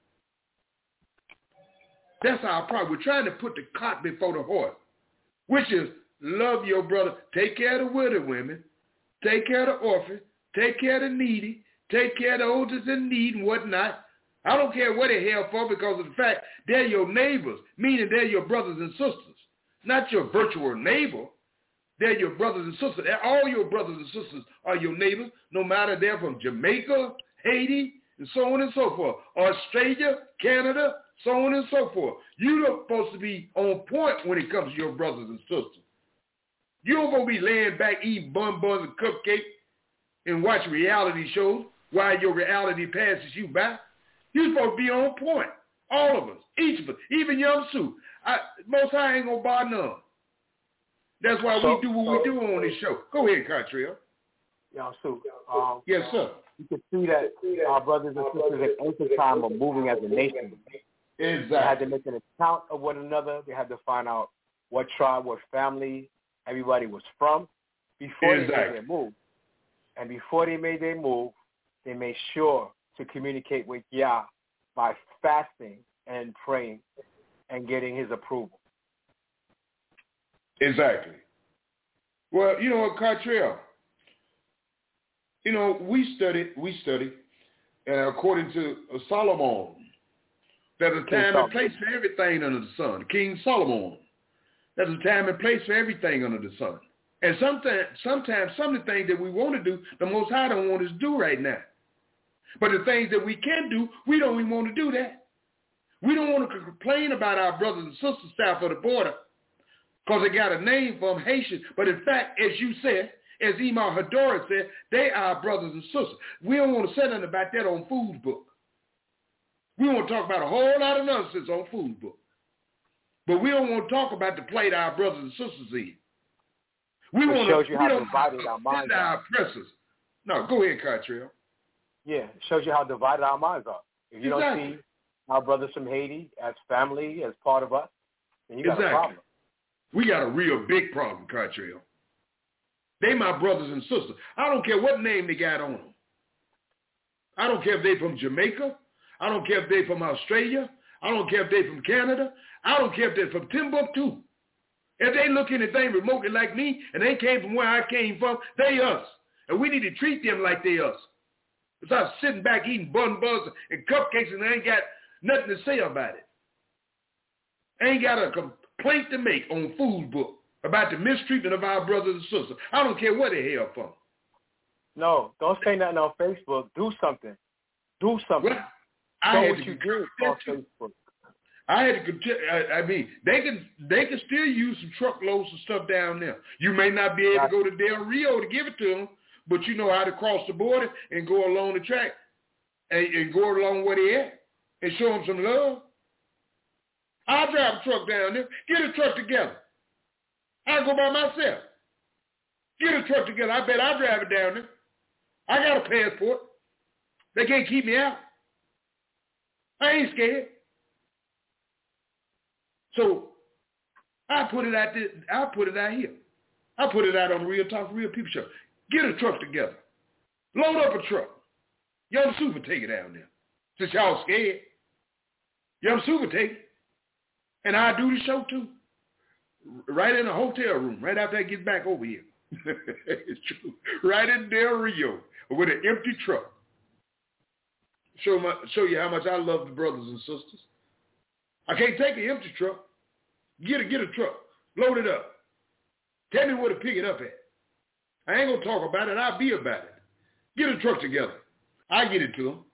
That's our problem. We're trying to put the cart before the horse, which is love your brother. Take care of the widow women. Take care of the orphan. Take care of the needy. Take care of the oldest in need and whatnot. I don't care what they're here for because of the fact they're your neighbors, meaning they're your brothers and sisters, not your virtual neighbor. They're your brothers and sisters. All your brothers and sisters are your neighbors, no matter they're from Jamaica, Haiti, and so on and so forth, Australia, Canada, so on and so forth. You're supposed to be on point when it comes to your brothers and sisters. You don't going to be laying back eating buns and cupcakes and watch reality shows while your reality passes you by. You're supposed to be on point. All of us, each of us, even Young Sue. Most High ain't going to bar none. That's why we do what we do on this show. Go ahead, Cartrell. Young Sue. Yes, sir. You can see that our brothers and sisters in ancient time are moving as a nation. Exactly. They had to make an account of one another. They had to find out what tribe, what family everybody was from before they made their move. And before they made their move, they made sure to communicate with Yah by fasting and praying and getting his approval. Exactly. Well, you know what, Cartrell, you know, we studied, and according to Solomon, there's a time and place for everything under the sun. King Solomon. There's a time and place for everything under the sun. And sometimes some of the things that we want to do, the Most High don't want us to do right now. But the things that we can do, we don't even want to do that. We don't want to complain about our brothers and sisters south of the border because they got a name for them, Haitian. But in fact, as you said, as Imam Hadori said, they are our brothers and sisters. We don't want to say nothing about that on Food Book. We want to talk about a whole lot of nonsense on Food Book. But we don't want to talk about the plight our brothers and sisters in. We want to shows you how divided our minds are. Our oppressors. No, go ahead, Cartrell. Yeah, it shows you how divided our minds are. If you don't see our brothers from Haiti as family, as part of us, then you got a problem. We got a real big problem, Cartrell. They my brothers and sisters. I don't care what name they got on them. I don't care if they from Jamaica. I don't care if they from Australia. I don't care if they from Canada. I don't care if they're from Timbuktu. If they look anything remotely like me and they came from where I came from, they us. And we need to treat them like they us. Besides sitting back eating buns and cupcakes and they ain't got nothing to say about it. Ain't got a complaint to make on Food Book about the mistreatment of our brothers and sisters. I don't care what they hail from. No, don't say nothing on Facebook. Do something. Do something. Well, show what you did on Facebook. I had to. I mean, they can still use some truckloads of stuff down there. You may not be able to go to Del Rio to give it to them, but you know how to cross the border and go along the track and go along where they at and show them some love. I'll drive a truck down there. Get a truck together. I'll go by myself. Get a truck together. I bet I'll drive it down there. I got a passport. They can't keep me out. I ain't scared. So I put it out there. I put it out here. I put it out on the Real Talk Real People show. Get a truck together. Load up a truck. Young Super take it down there. Since y'all scared. Young Super take it. And I do the show too. Right in a hotel room. Right after I get back over here. It's true. Right in Del Rio with an empty truck. Show you how much I love the brothers and sisters. I can't take an empty truck. Get a truck. Load it up. Tell me where to pick it up at. I ain't going to talk about it. I'll be about it. Get a truck together. I get it to them.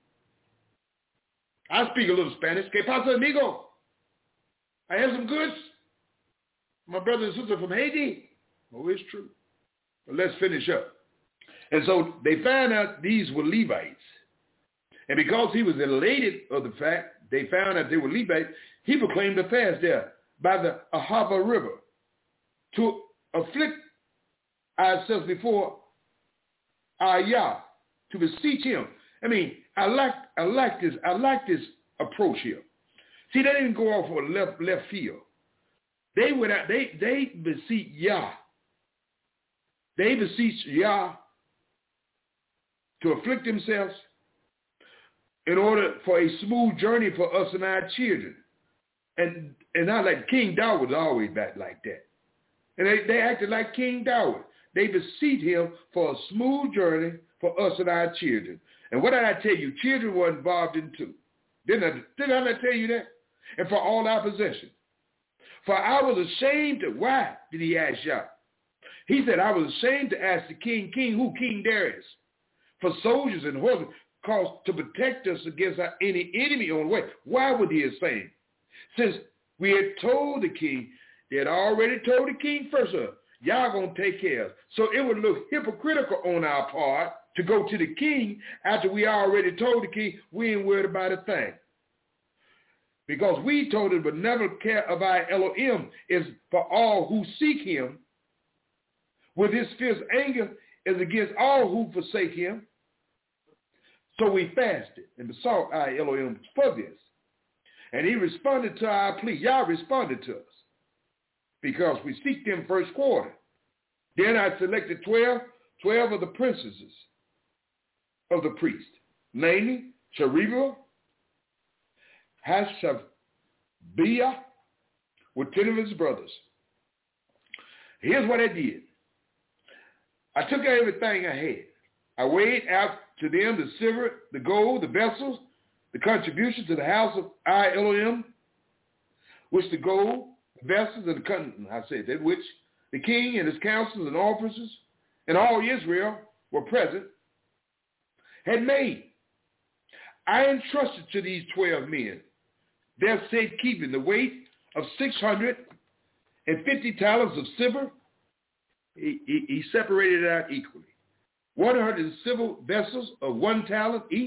I speak a little Spanish. Que pasa, amigo? I have some goods. My brother and sister from Haiti. Oh, it's true. But let's finish up. And so they found out these were Levites. And because he was elated of the fact, they found out they were Levites, he proclaimed a fast there by the Ahava River to afflict ourselves before our Yah, to beseech him. I mean, I like this approach here. See, they didn't go off for left field. They went out, they beseech Yah. They beseech Yah to afflict themselves in order for a smooth journey for us and our children. And I like King David was always back like that. And they acted like King David. They beseech him for a smooth journey for us and our children. And what did I tell you? Children were involved in too. Didn't I not tell you that? And for all our possessions. For I was ashamed to, why did he ask Yah? He said, I was ashamed to ask the king who? King Darius, for soldiers and horses, cause to protect us against any enemy on the way. Why would he have said? Since we had told the king, they had already told the king first, Y'all going to take care of us. So it would look hypocritical on our part to go to the king after we already told the king we ain't worried about a thing. Because we told him the benevolent care of our Elohim is for all who seek him, with his fierce anger is against all who forsake him. So we fasted and besought our Elohim for this. And he responded to our plea. Y'all responded to us because we seek them first quarter. Then I selected 12 of the princesses of the priest, namely Sherebiah, Hashabiah, with 10 of his brothers. Here's what I did. I took everything I had. I weighed out to them the silver, the gold, the vessels, the contribution to the house of our Elohim, which the gold, the vessels, and which the king and his counselors and officers and all Israel were present, had made. I entrusted to these 12 men their safekeeping the weight of 650 talents of silver. He separated it out equally. 100 silver vessels of 1 talent each,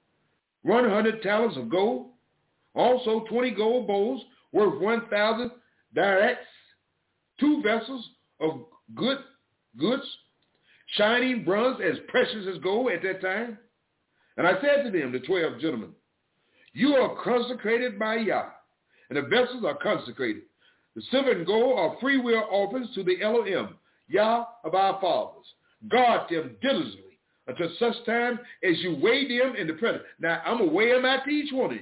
100 talents of gold, also 20 gold bowls worth 1,000 dirhams, 2 vessels of goods, shining bronze as precious as gold at that time. And I said to them, the 12 gentlemen, you are consecrated by Yah, and the vessels are consecrated. The silver and gold are free will offerings to the Elohim, Yah of our fathers. Guard them diligently until such time as you weigh them in the present. Now I'm gonna weigh them out to each one of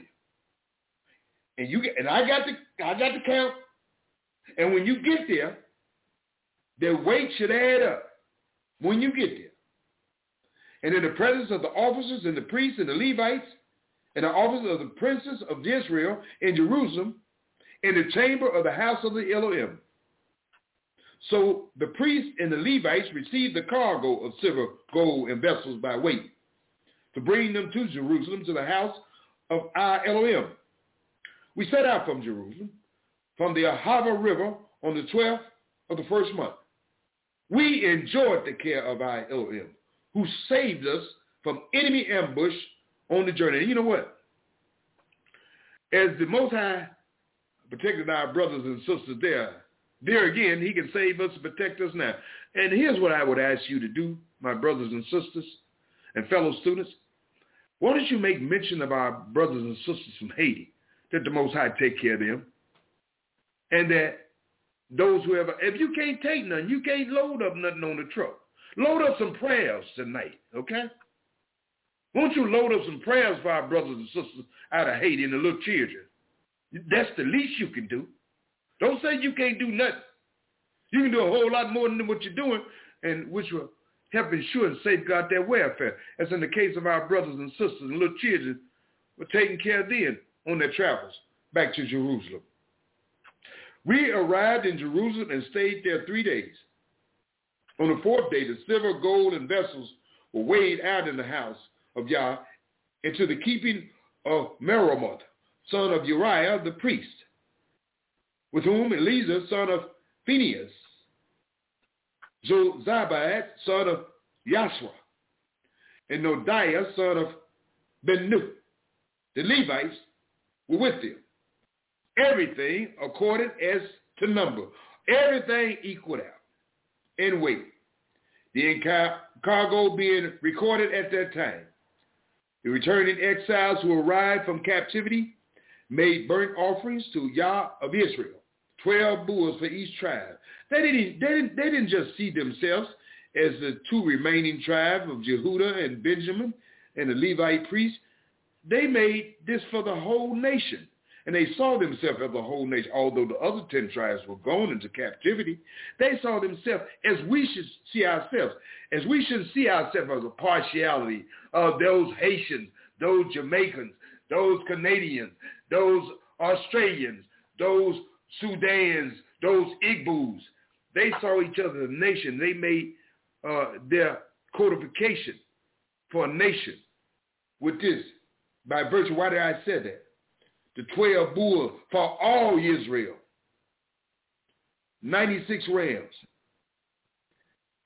you, and I got the count. And when you get there, their weight should add up. When you get there, and in the presence of the officers and the priests and the Levites and the officers of the princes of Israel in Jerusalem, in the chamber of the house of the Elohim. So the priests and the Levites received the cargo of silver, gold, and vessels by weight to bring them to Jerusalem, to the house of our Elohim. We set out from Jerusalem, from the Ahava River on the 12th of the first month. We enjoyed the care of our Elohim, who saved us from enemy ambush on the journey. And you know what? As the Most High protected our brothers and sisters there again, he can save us and protect us now. And here's what I would ask you to do, my brothers and sisters and fellow students. Why don't you make mention of our brothers and sisters from Haiti, that the Most High take care of them, and that those who ever, if you can't take nothing, you can't load up nothing on the truck. Load up some prayers tonight, okay? Won't you load up some prayers for our brothers and sisters out of Haiti and the little children? That's the least you can do. Don't say you can't do nothing. You can do a whole lot more than what you're doing, and which will help ensure and safeguard their welfare. As in the case of our brothers and sisters and little children, we're taking care of them on their travels back to Jerusalem. We arrived in Jerusalem and stayed there 3 days. On the 4th day, the silver, gold, and vessels were weighed out in the house of Yah into the keeping of Meremoth, son of Uriah the priest, with whom Eleazar, son of Phinehas, Jozabad, son of Yashua, and Nodiah, son of Bennu. The Levites were with them. Everything according as to number. Everything equaled out in weight. The cargo being recorded at that time. The returning exiles who arrived from captivity made burnt offerings to Yah of Israel, 12 bulls for each tribe. They didn't just see themselves as the 2 remaining tribes of Jehudah and Benjamin and the Levite priests. They made this for the whole nation. And they saw themselves as the whole nation. Although the other 10 tribes were gone into captivity, they saw themselves as we should see ourselves. As we shouldn't see ourselves as a partiality of those Haitians, those Jamaicans, those Canadians, those Australians, those Sudans, those Igbos. They saw each other as a nation. They made their codification for a nation with this. By virtue, why did I say that? The 12 bulls for all Israel, 96 rams,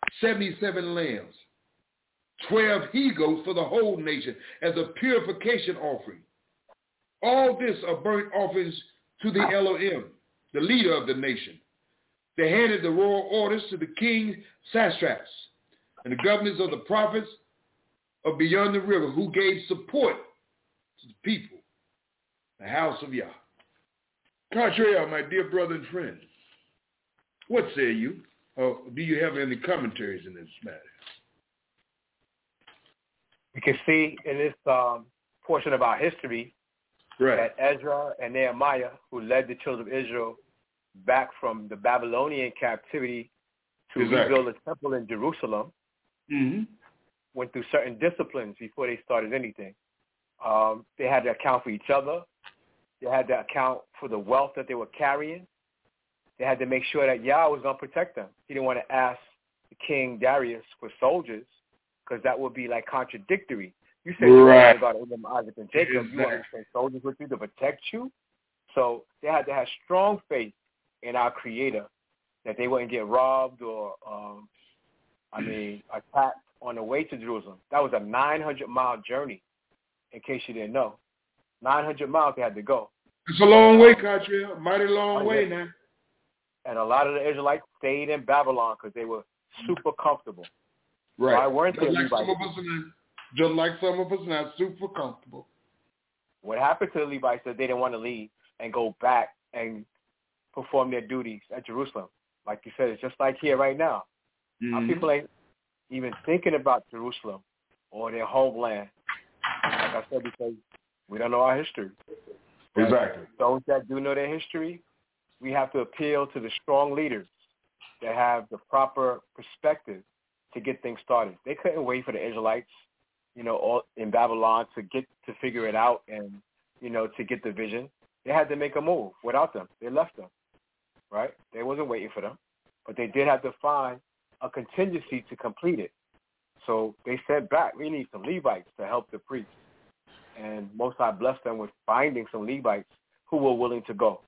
77 lambs, 12 he-goats for the whole nation as a purification offering. All this are burnt offerings to the Elohim, the leader of the nation. They handed the royal orders to the king's satraps and the governors of the prophets of beyond the river, who gave support to the people, the house of Yah. Contrary, my dear brother and friend, what say you? Or do you have any commentaries in this matter? We can see in this portion of our history that Ezra and Nehemiah, who led the children of Israel back from the Babylonian captivity to rebuild the temple in Jerusalem, went through certain disciplines before they started anything. They had to account for each other. They had to account for the wealth that they were carrying. They had to make sure that Yah was going to protect them. He didn't want to ask the King Darius for soldiers, because that would be like contradictory. You said you want to go to Abraham, Isaac, and Jacob. You want to send soldiers with you to protect you? So they had to have strong faith in our Creator that they wouldn't get robbed or, attacked on the way to Jerusalem. That was a 900-mile journey, in case you didn't know. 900 miles they had to go. It's a long way, country. A mighty long way now. And a lot of the Israelites stayed in Babylon because they were super comfortable. Right. Why weren't they? Just like some of us now, super comfortable. What happened to the Levites is they didn't want to leave and go back and perform their duties at Jerusalem. Like you said, it's just like here right now. Our people ain't even thinking about Jerusalem or their homeland. Like I said, because we don't know our history. Exactly. Those that do know their history, we have to appeal to the strong leaders that have the proper perspective to get things started. They couldn't wait for the Israelites, all in Babylon to figure it out and, to get the vision. They had to make a move without them. They left them, right? They wasn't waiting for them. But they did have to find a contingency to complete it. So they said back, we need some Levites to help the priests. And Most High blessed them with finding some Levites who were willing to go.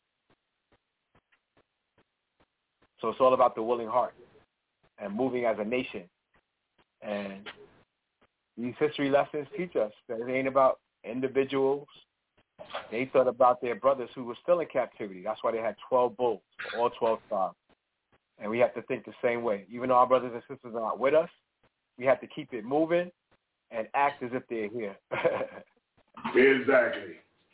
So it's all about the willing heart and moving as a nation. And these history lessons teach us that it ain't about individuals. They thought about their brothers who were still in captivity. That's why they had 12 bulls for all 12 tribes. And we have to think the same way. Even though our brothers and sisters are not with us, we have to keep it moving and act as if they're here. Exactly.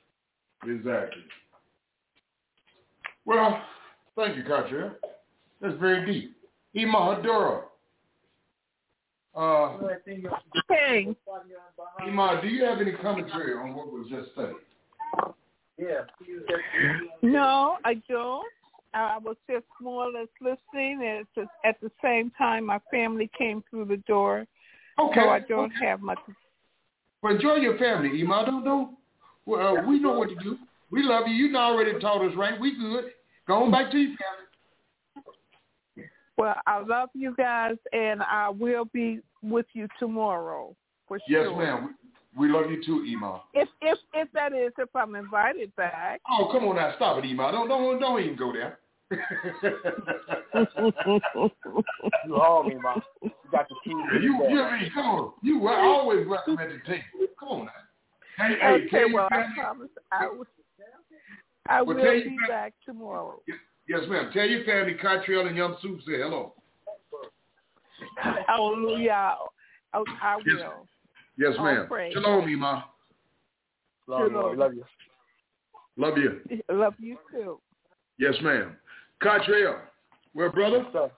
Well, thank you, Katria. That's very deep. Ima Hadura. Hey. Ima, do you have any commentary on what was just studied? No, I don't. I was just more or less listening, and just at the same time, my family came through the door. Okay. So I don't have much. Well, enjoy your family, Ima. Don't. Well, we know what to do. We love you. You already taught us right. We good. Go on back to your family. Well, I love you guys, and I will be with you tomorrow for sure. Yes, ma'am. We love you too, Ima. If that is, if I'm invited back. Oh, come on now, stop it, Ima. Don't even go there. You home, Ima. You got the key. Come on. You always welcome at the table. Come on now. Hey, okay, well, I promise I will be back tomorrow. Yes, ma'am. Tell your family, Catriel and Young Soup say hello. Hallelujah. I will. Yes, ma'am. Shalom, Ima. Shalom. Love you. Love you. Love you too. Yes, ma'am. Catriel, well, brother, yes,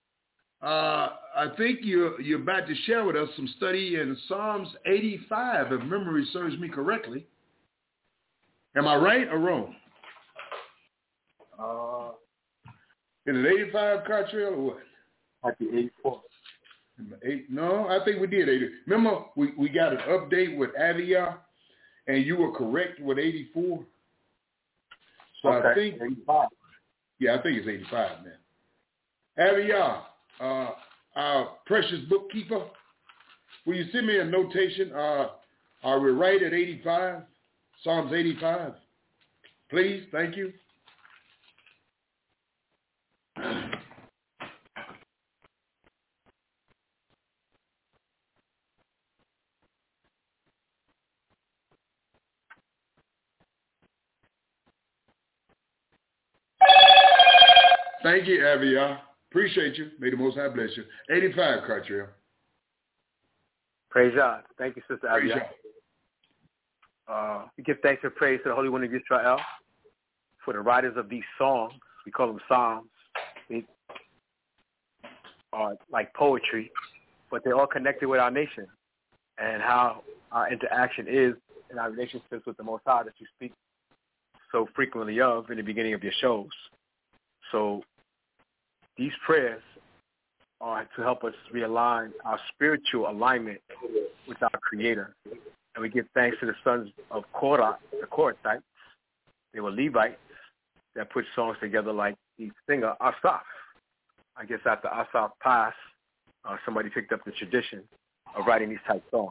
I think you're about to share with us some study in Psalms 85, if memory serves me correctly. Am I right or wrong? Is it 85, Catriel, or what? I think 84. No, I think we did 80. Remember, we got an update with Aviyah, and you were correct with 84. So okay. I think 85. Yeah, I think it's 85, man. Aviyah, our precious bookkeeper, will you send me a notation? Are we right at 85? Psalms 85? Please, thank you. Thank you, Avia. Appreciate you. May the Most High bless you. 85, Cartrell. Praise God. Thank you, Sister Praise Avia. We give thanks and praise to the Holy One of Israel for the writers of these songs. We call them psalms. They are like poetry, but they're all connected with our nation and how our interaction is in our relationships with the Most High that you speak so frequently of in the beginning of your shows. So these prayers are to help us realign our spiritual alignment with our Creator. And we give thanks to the sons of Korah, the Korathites. They were Levites that put songs together like the singer Asaph. I guess after Asaph passed, somebody picked up the tradition of writing these type songs.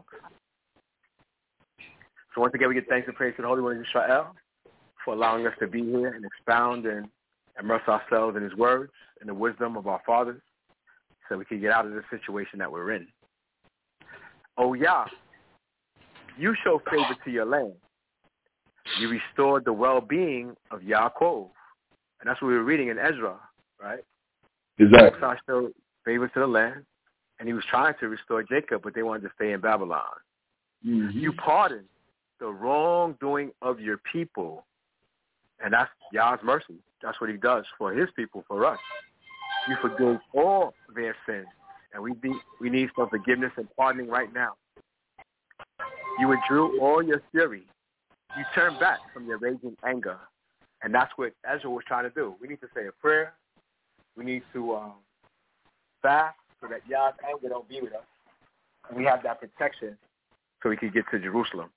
So once again, we give thanks and praise to the Holy One of Israel for allowing us to be here and expound and immerse ourselves in His words and the wisdom of our fathers so we can get out of the situation that we're in. Oh, Yah, you show favor to your land. You restored the well-being of Yaakov. And that's what we were reading in Ezra, right? Exactly. God showed favor to the land, and He was trying to restore Jacob, but they wanted to stay in Babylon. Mm-hmm. You pardoned the wrongdoing of your people, and that's Yah's mercy. That's what He does for His people, for us. You forgave all their sins, and we need some forgiveness and pardoning right now. You withdrew all your fury. You turned back from your raging anger, and that's what Ezra was trying to do. We need to say a prayer. We need to fast so that Yah's anger don't be with us, and we have that protection so we can get to Jerusalem.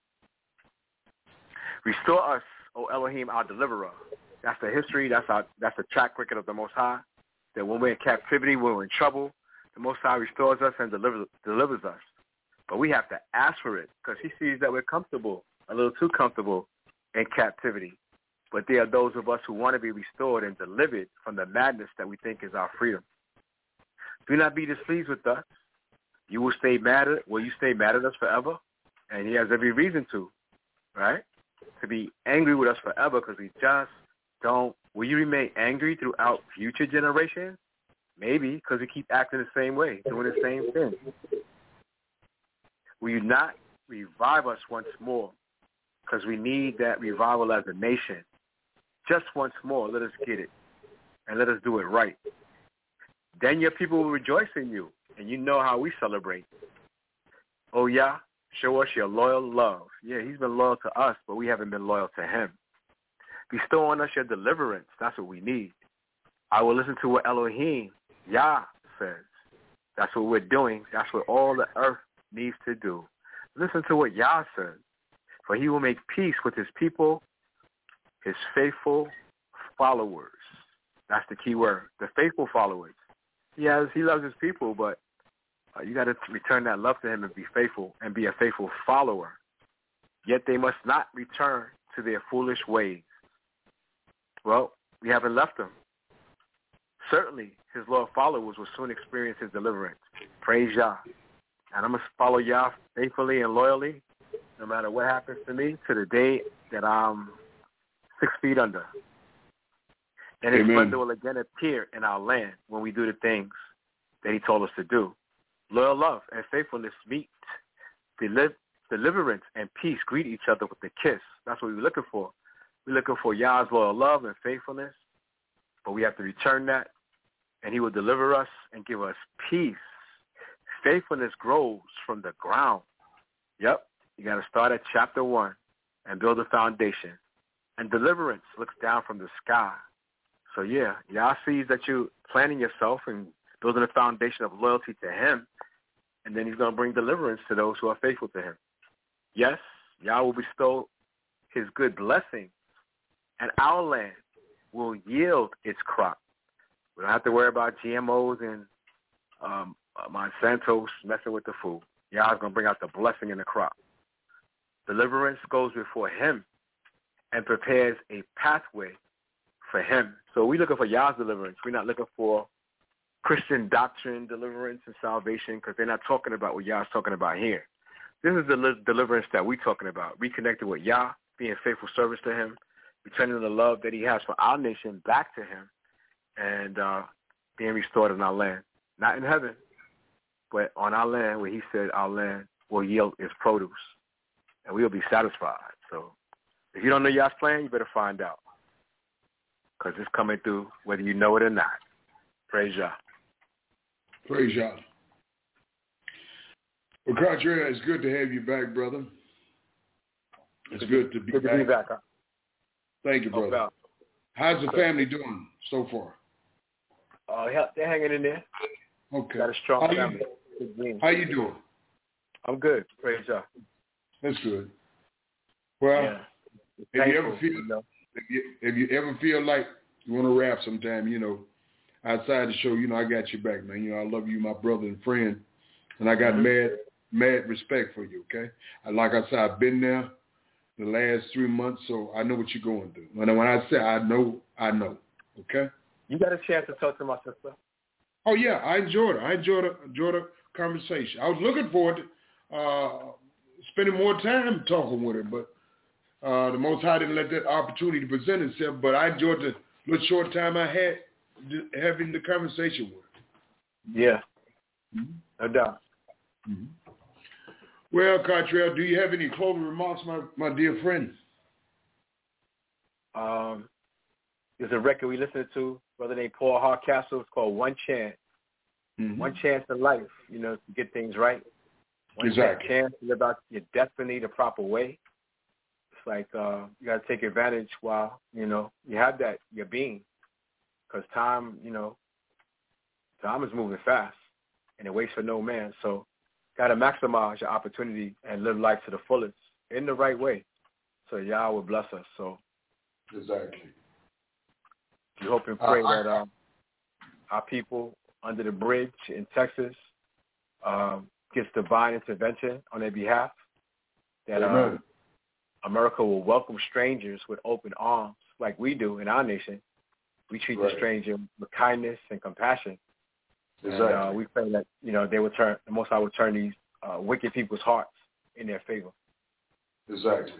Restore us, O Elohim, our deliverer. That's the history. That's the track record of the Most High. That when we're in captivity, when we're in trouble, the Most High restores us and delivers us. But we have to ask for it because He sees that we're comfortable, a little too comfortable in captivity. But there are those of us who want to be restored and delivered from the madness that we think is our freedom. Do not be displeased with us. You will stay mad at, will you stay mad at us forever? And He has every reason to, right? To be angry with us forever because we just don't. Will you remain angry throughout future generations? Maybe, because we keep acting the same way, doing the same thing. Will you not revive us once more? Because we need that revival as a nation. Just once more, let us get it, and let us do it right. Then your people will rejoice in you, and you know how we celebrate. Oh, yeah, show us your loyal love. Yeah, He's been loyal to us, but we haven't been loyal to Him. Bestow on us your deliverance. That's what we need. I will listen to what Elohim, Yah, says. That's what we're doing. That's what all the earth needs to do. Listen to what Yah says. For He will make peace with His people, His faithful followers. That's the key word, the faithful followers. He loves His people, but you got to return that love to Him and be faithful and be a faithful follower. Yet they must not return to their foolish ways. Well, we haven't left Him. Certainly, His loyal followers will soon experience His deliverance. Praise Yah. And I'm going to follow Yah faithfully and loyally, no matter what happens to me, to the day that I'm 6 feet under. And His splendor will again appear in our land when we do the things that He told us to do. Loyal love and faithfulness meet. Deliverance and peace greet each other with a kiss. That's what we're looking for. We're looking for Yah's loyal love and faithfulness, but we have to return that, and He will deliver us and give us peace. Faithfulness grows from the ground. Yep, you got to start at chapter 1 and build a foundation. And deliverance looks down from the sky. So yeah, Yah sees that you're planning yourself and building a foundation of loyalty to Him, and then He's going to bring deliverance to those who are faithful to Him. Yes, Yah will bestow His good blessing, and our land will yield its crop. We don't have to worry about GMOs and Monsanto's messing with the food. Yah's going to bring out the blessing in the crop. Deliverance goes before Him and prepares a pathway for Him. So we're looking for Yah's deliverance. We're not looking for Christian doctrine, deliverance, and salvation, because they're not talking about what Yah's talking about here. This is the deliverance that we're talking about, reconnecting with Yah, being faithful service to Him, returning the love that He has for our nation back to Him, and being restored in our land. Not in heaven, but on our land, where he said our land will yield its produce, and we will be satisfied. So if you don't know Yah's plan, you better find out, because it's coming through whether you know it or not. Praise Yah. Praise Yah. Well, Cartrell, it's good to have you back, brother. It's good to be back. Good to be back. Huh? Thank you, brother. How's the family doing so far? They're hanging in there. Okay. Got a strong family. How you doing? I'm good. Praise God. That's good. Well, yeah. if you ever feel like you want to rap sometime, outside the show, I got your back, man. I love you, my brother and friend, and I got mad respect for you. Okay. Like I said, I've been there the last 3 months, so I know what you're going through. When I say I know. Okay. You got a chance to talk to my sister? Oh yeah, I enjoyed it. I enjoyed the conversation. I was looking forward to spending more time talking with her, but the Most High didn't let that opportunity present itself. But I enjoyed the little short time I had having the conversation with her. Yeah, no doubt. Mm-hmm. Well, Cartrell, do you have any closing remarks, my dear friend? There's a record we listened to, brother named Paul Hardcastle. It's called One Chance. Mm-hmm. One chance in life, to get things right. One chance to live out your destiny the proper way. It's like you got to take advantage while, you have that, your being. Because time, time is moving fast, and it waits for no man. So got to maximize your opportunity and live life to the fullest in the right way. So Yah will bless us. So exactly. We hope and pray that our people under the bridge in Texas gets divine intervention on their behalf, that America will welcome strangers with open arms like we do in our nation. We treat the stranger with kindness and compassion. Exactly. And we pray that, they will the Most High will turn these wicked people's hearts in their favor. Exactly.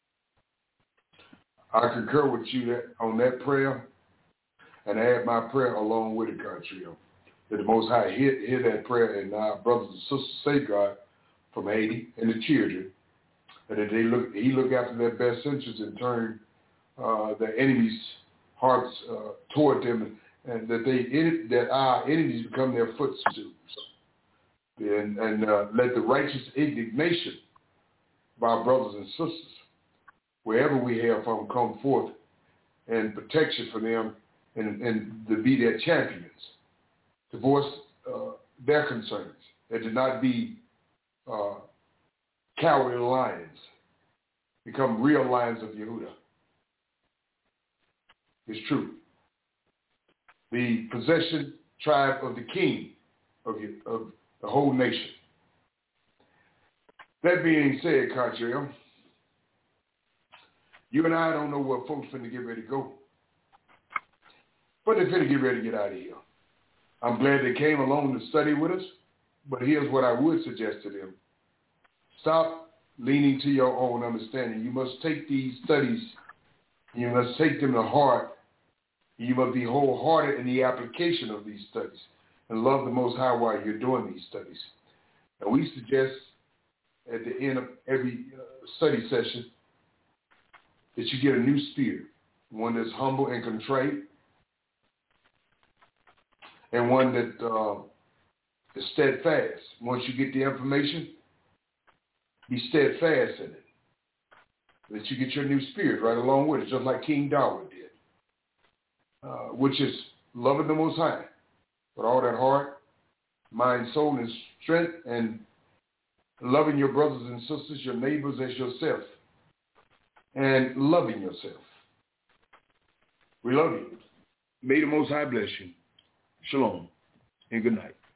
I concur with you on that prayer, and I add my prayer along with it, Cartrell, that the Most High hear that prayer, and our brothers and sisters safeguard from Haiti and the children, and that he look after their best interests and turn their enemies' hearts toward them, and that our enemies become their footstools, and let the righteous indignation of our brothers and sisters, wherever we have from, come forth, and protection for them, and to be their champions, to voice their concerns, and to not be cowardly lions, become real lions of Yehuda. It's true. The possession tribe of the king of the whole nation. That being said, Cartrell, you and I don't know where folks finna get ready to go, but they're finna get ready to get out of here. I'm glad they came along to study with us, but here's what I would suggest to them. Stop leaning to your own understanding. You must take these studies, you must take them to heart. You must be wholehearted in the application of these studies and love the Most High while you're doing these studies. And we suggest at the end of every study session that you get a new spirit, one that's humble and contrite, and one that is steadfast. Once you get the information, be steadfast in it. That you get your new spirit right along with it, just like King David did, which is loving the Most High with all that heart, mind, soul, and strength, and loving your brothers and sisters, your neighbors as yourself, and loving yourself. We love you. May the Most High bless you. Shalom and good night.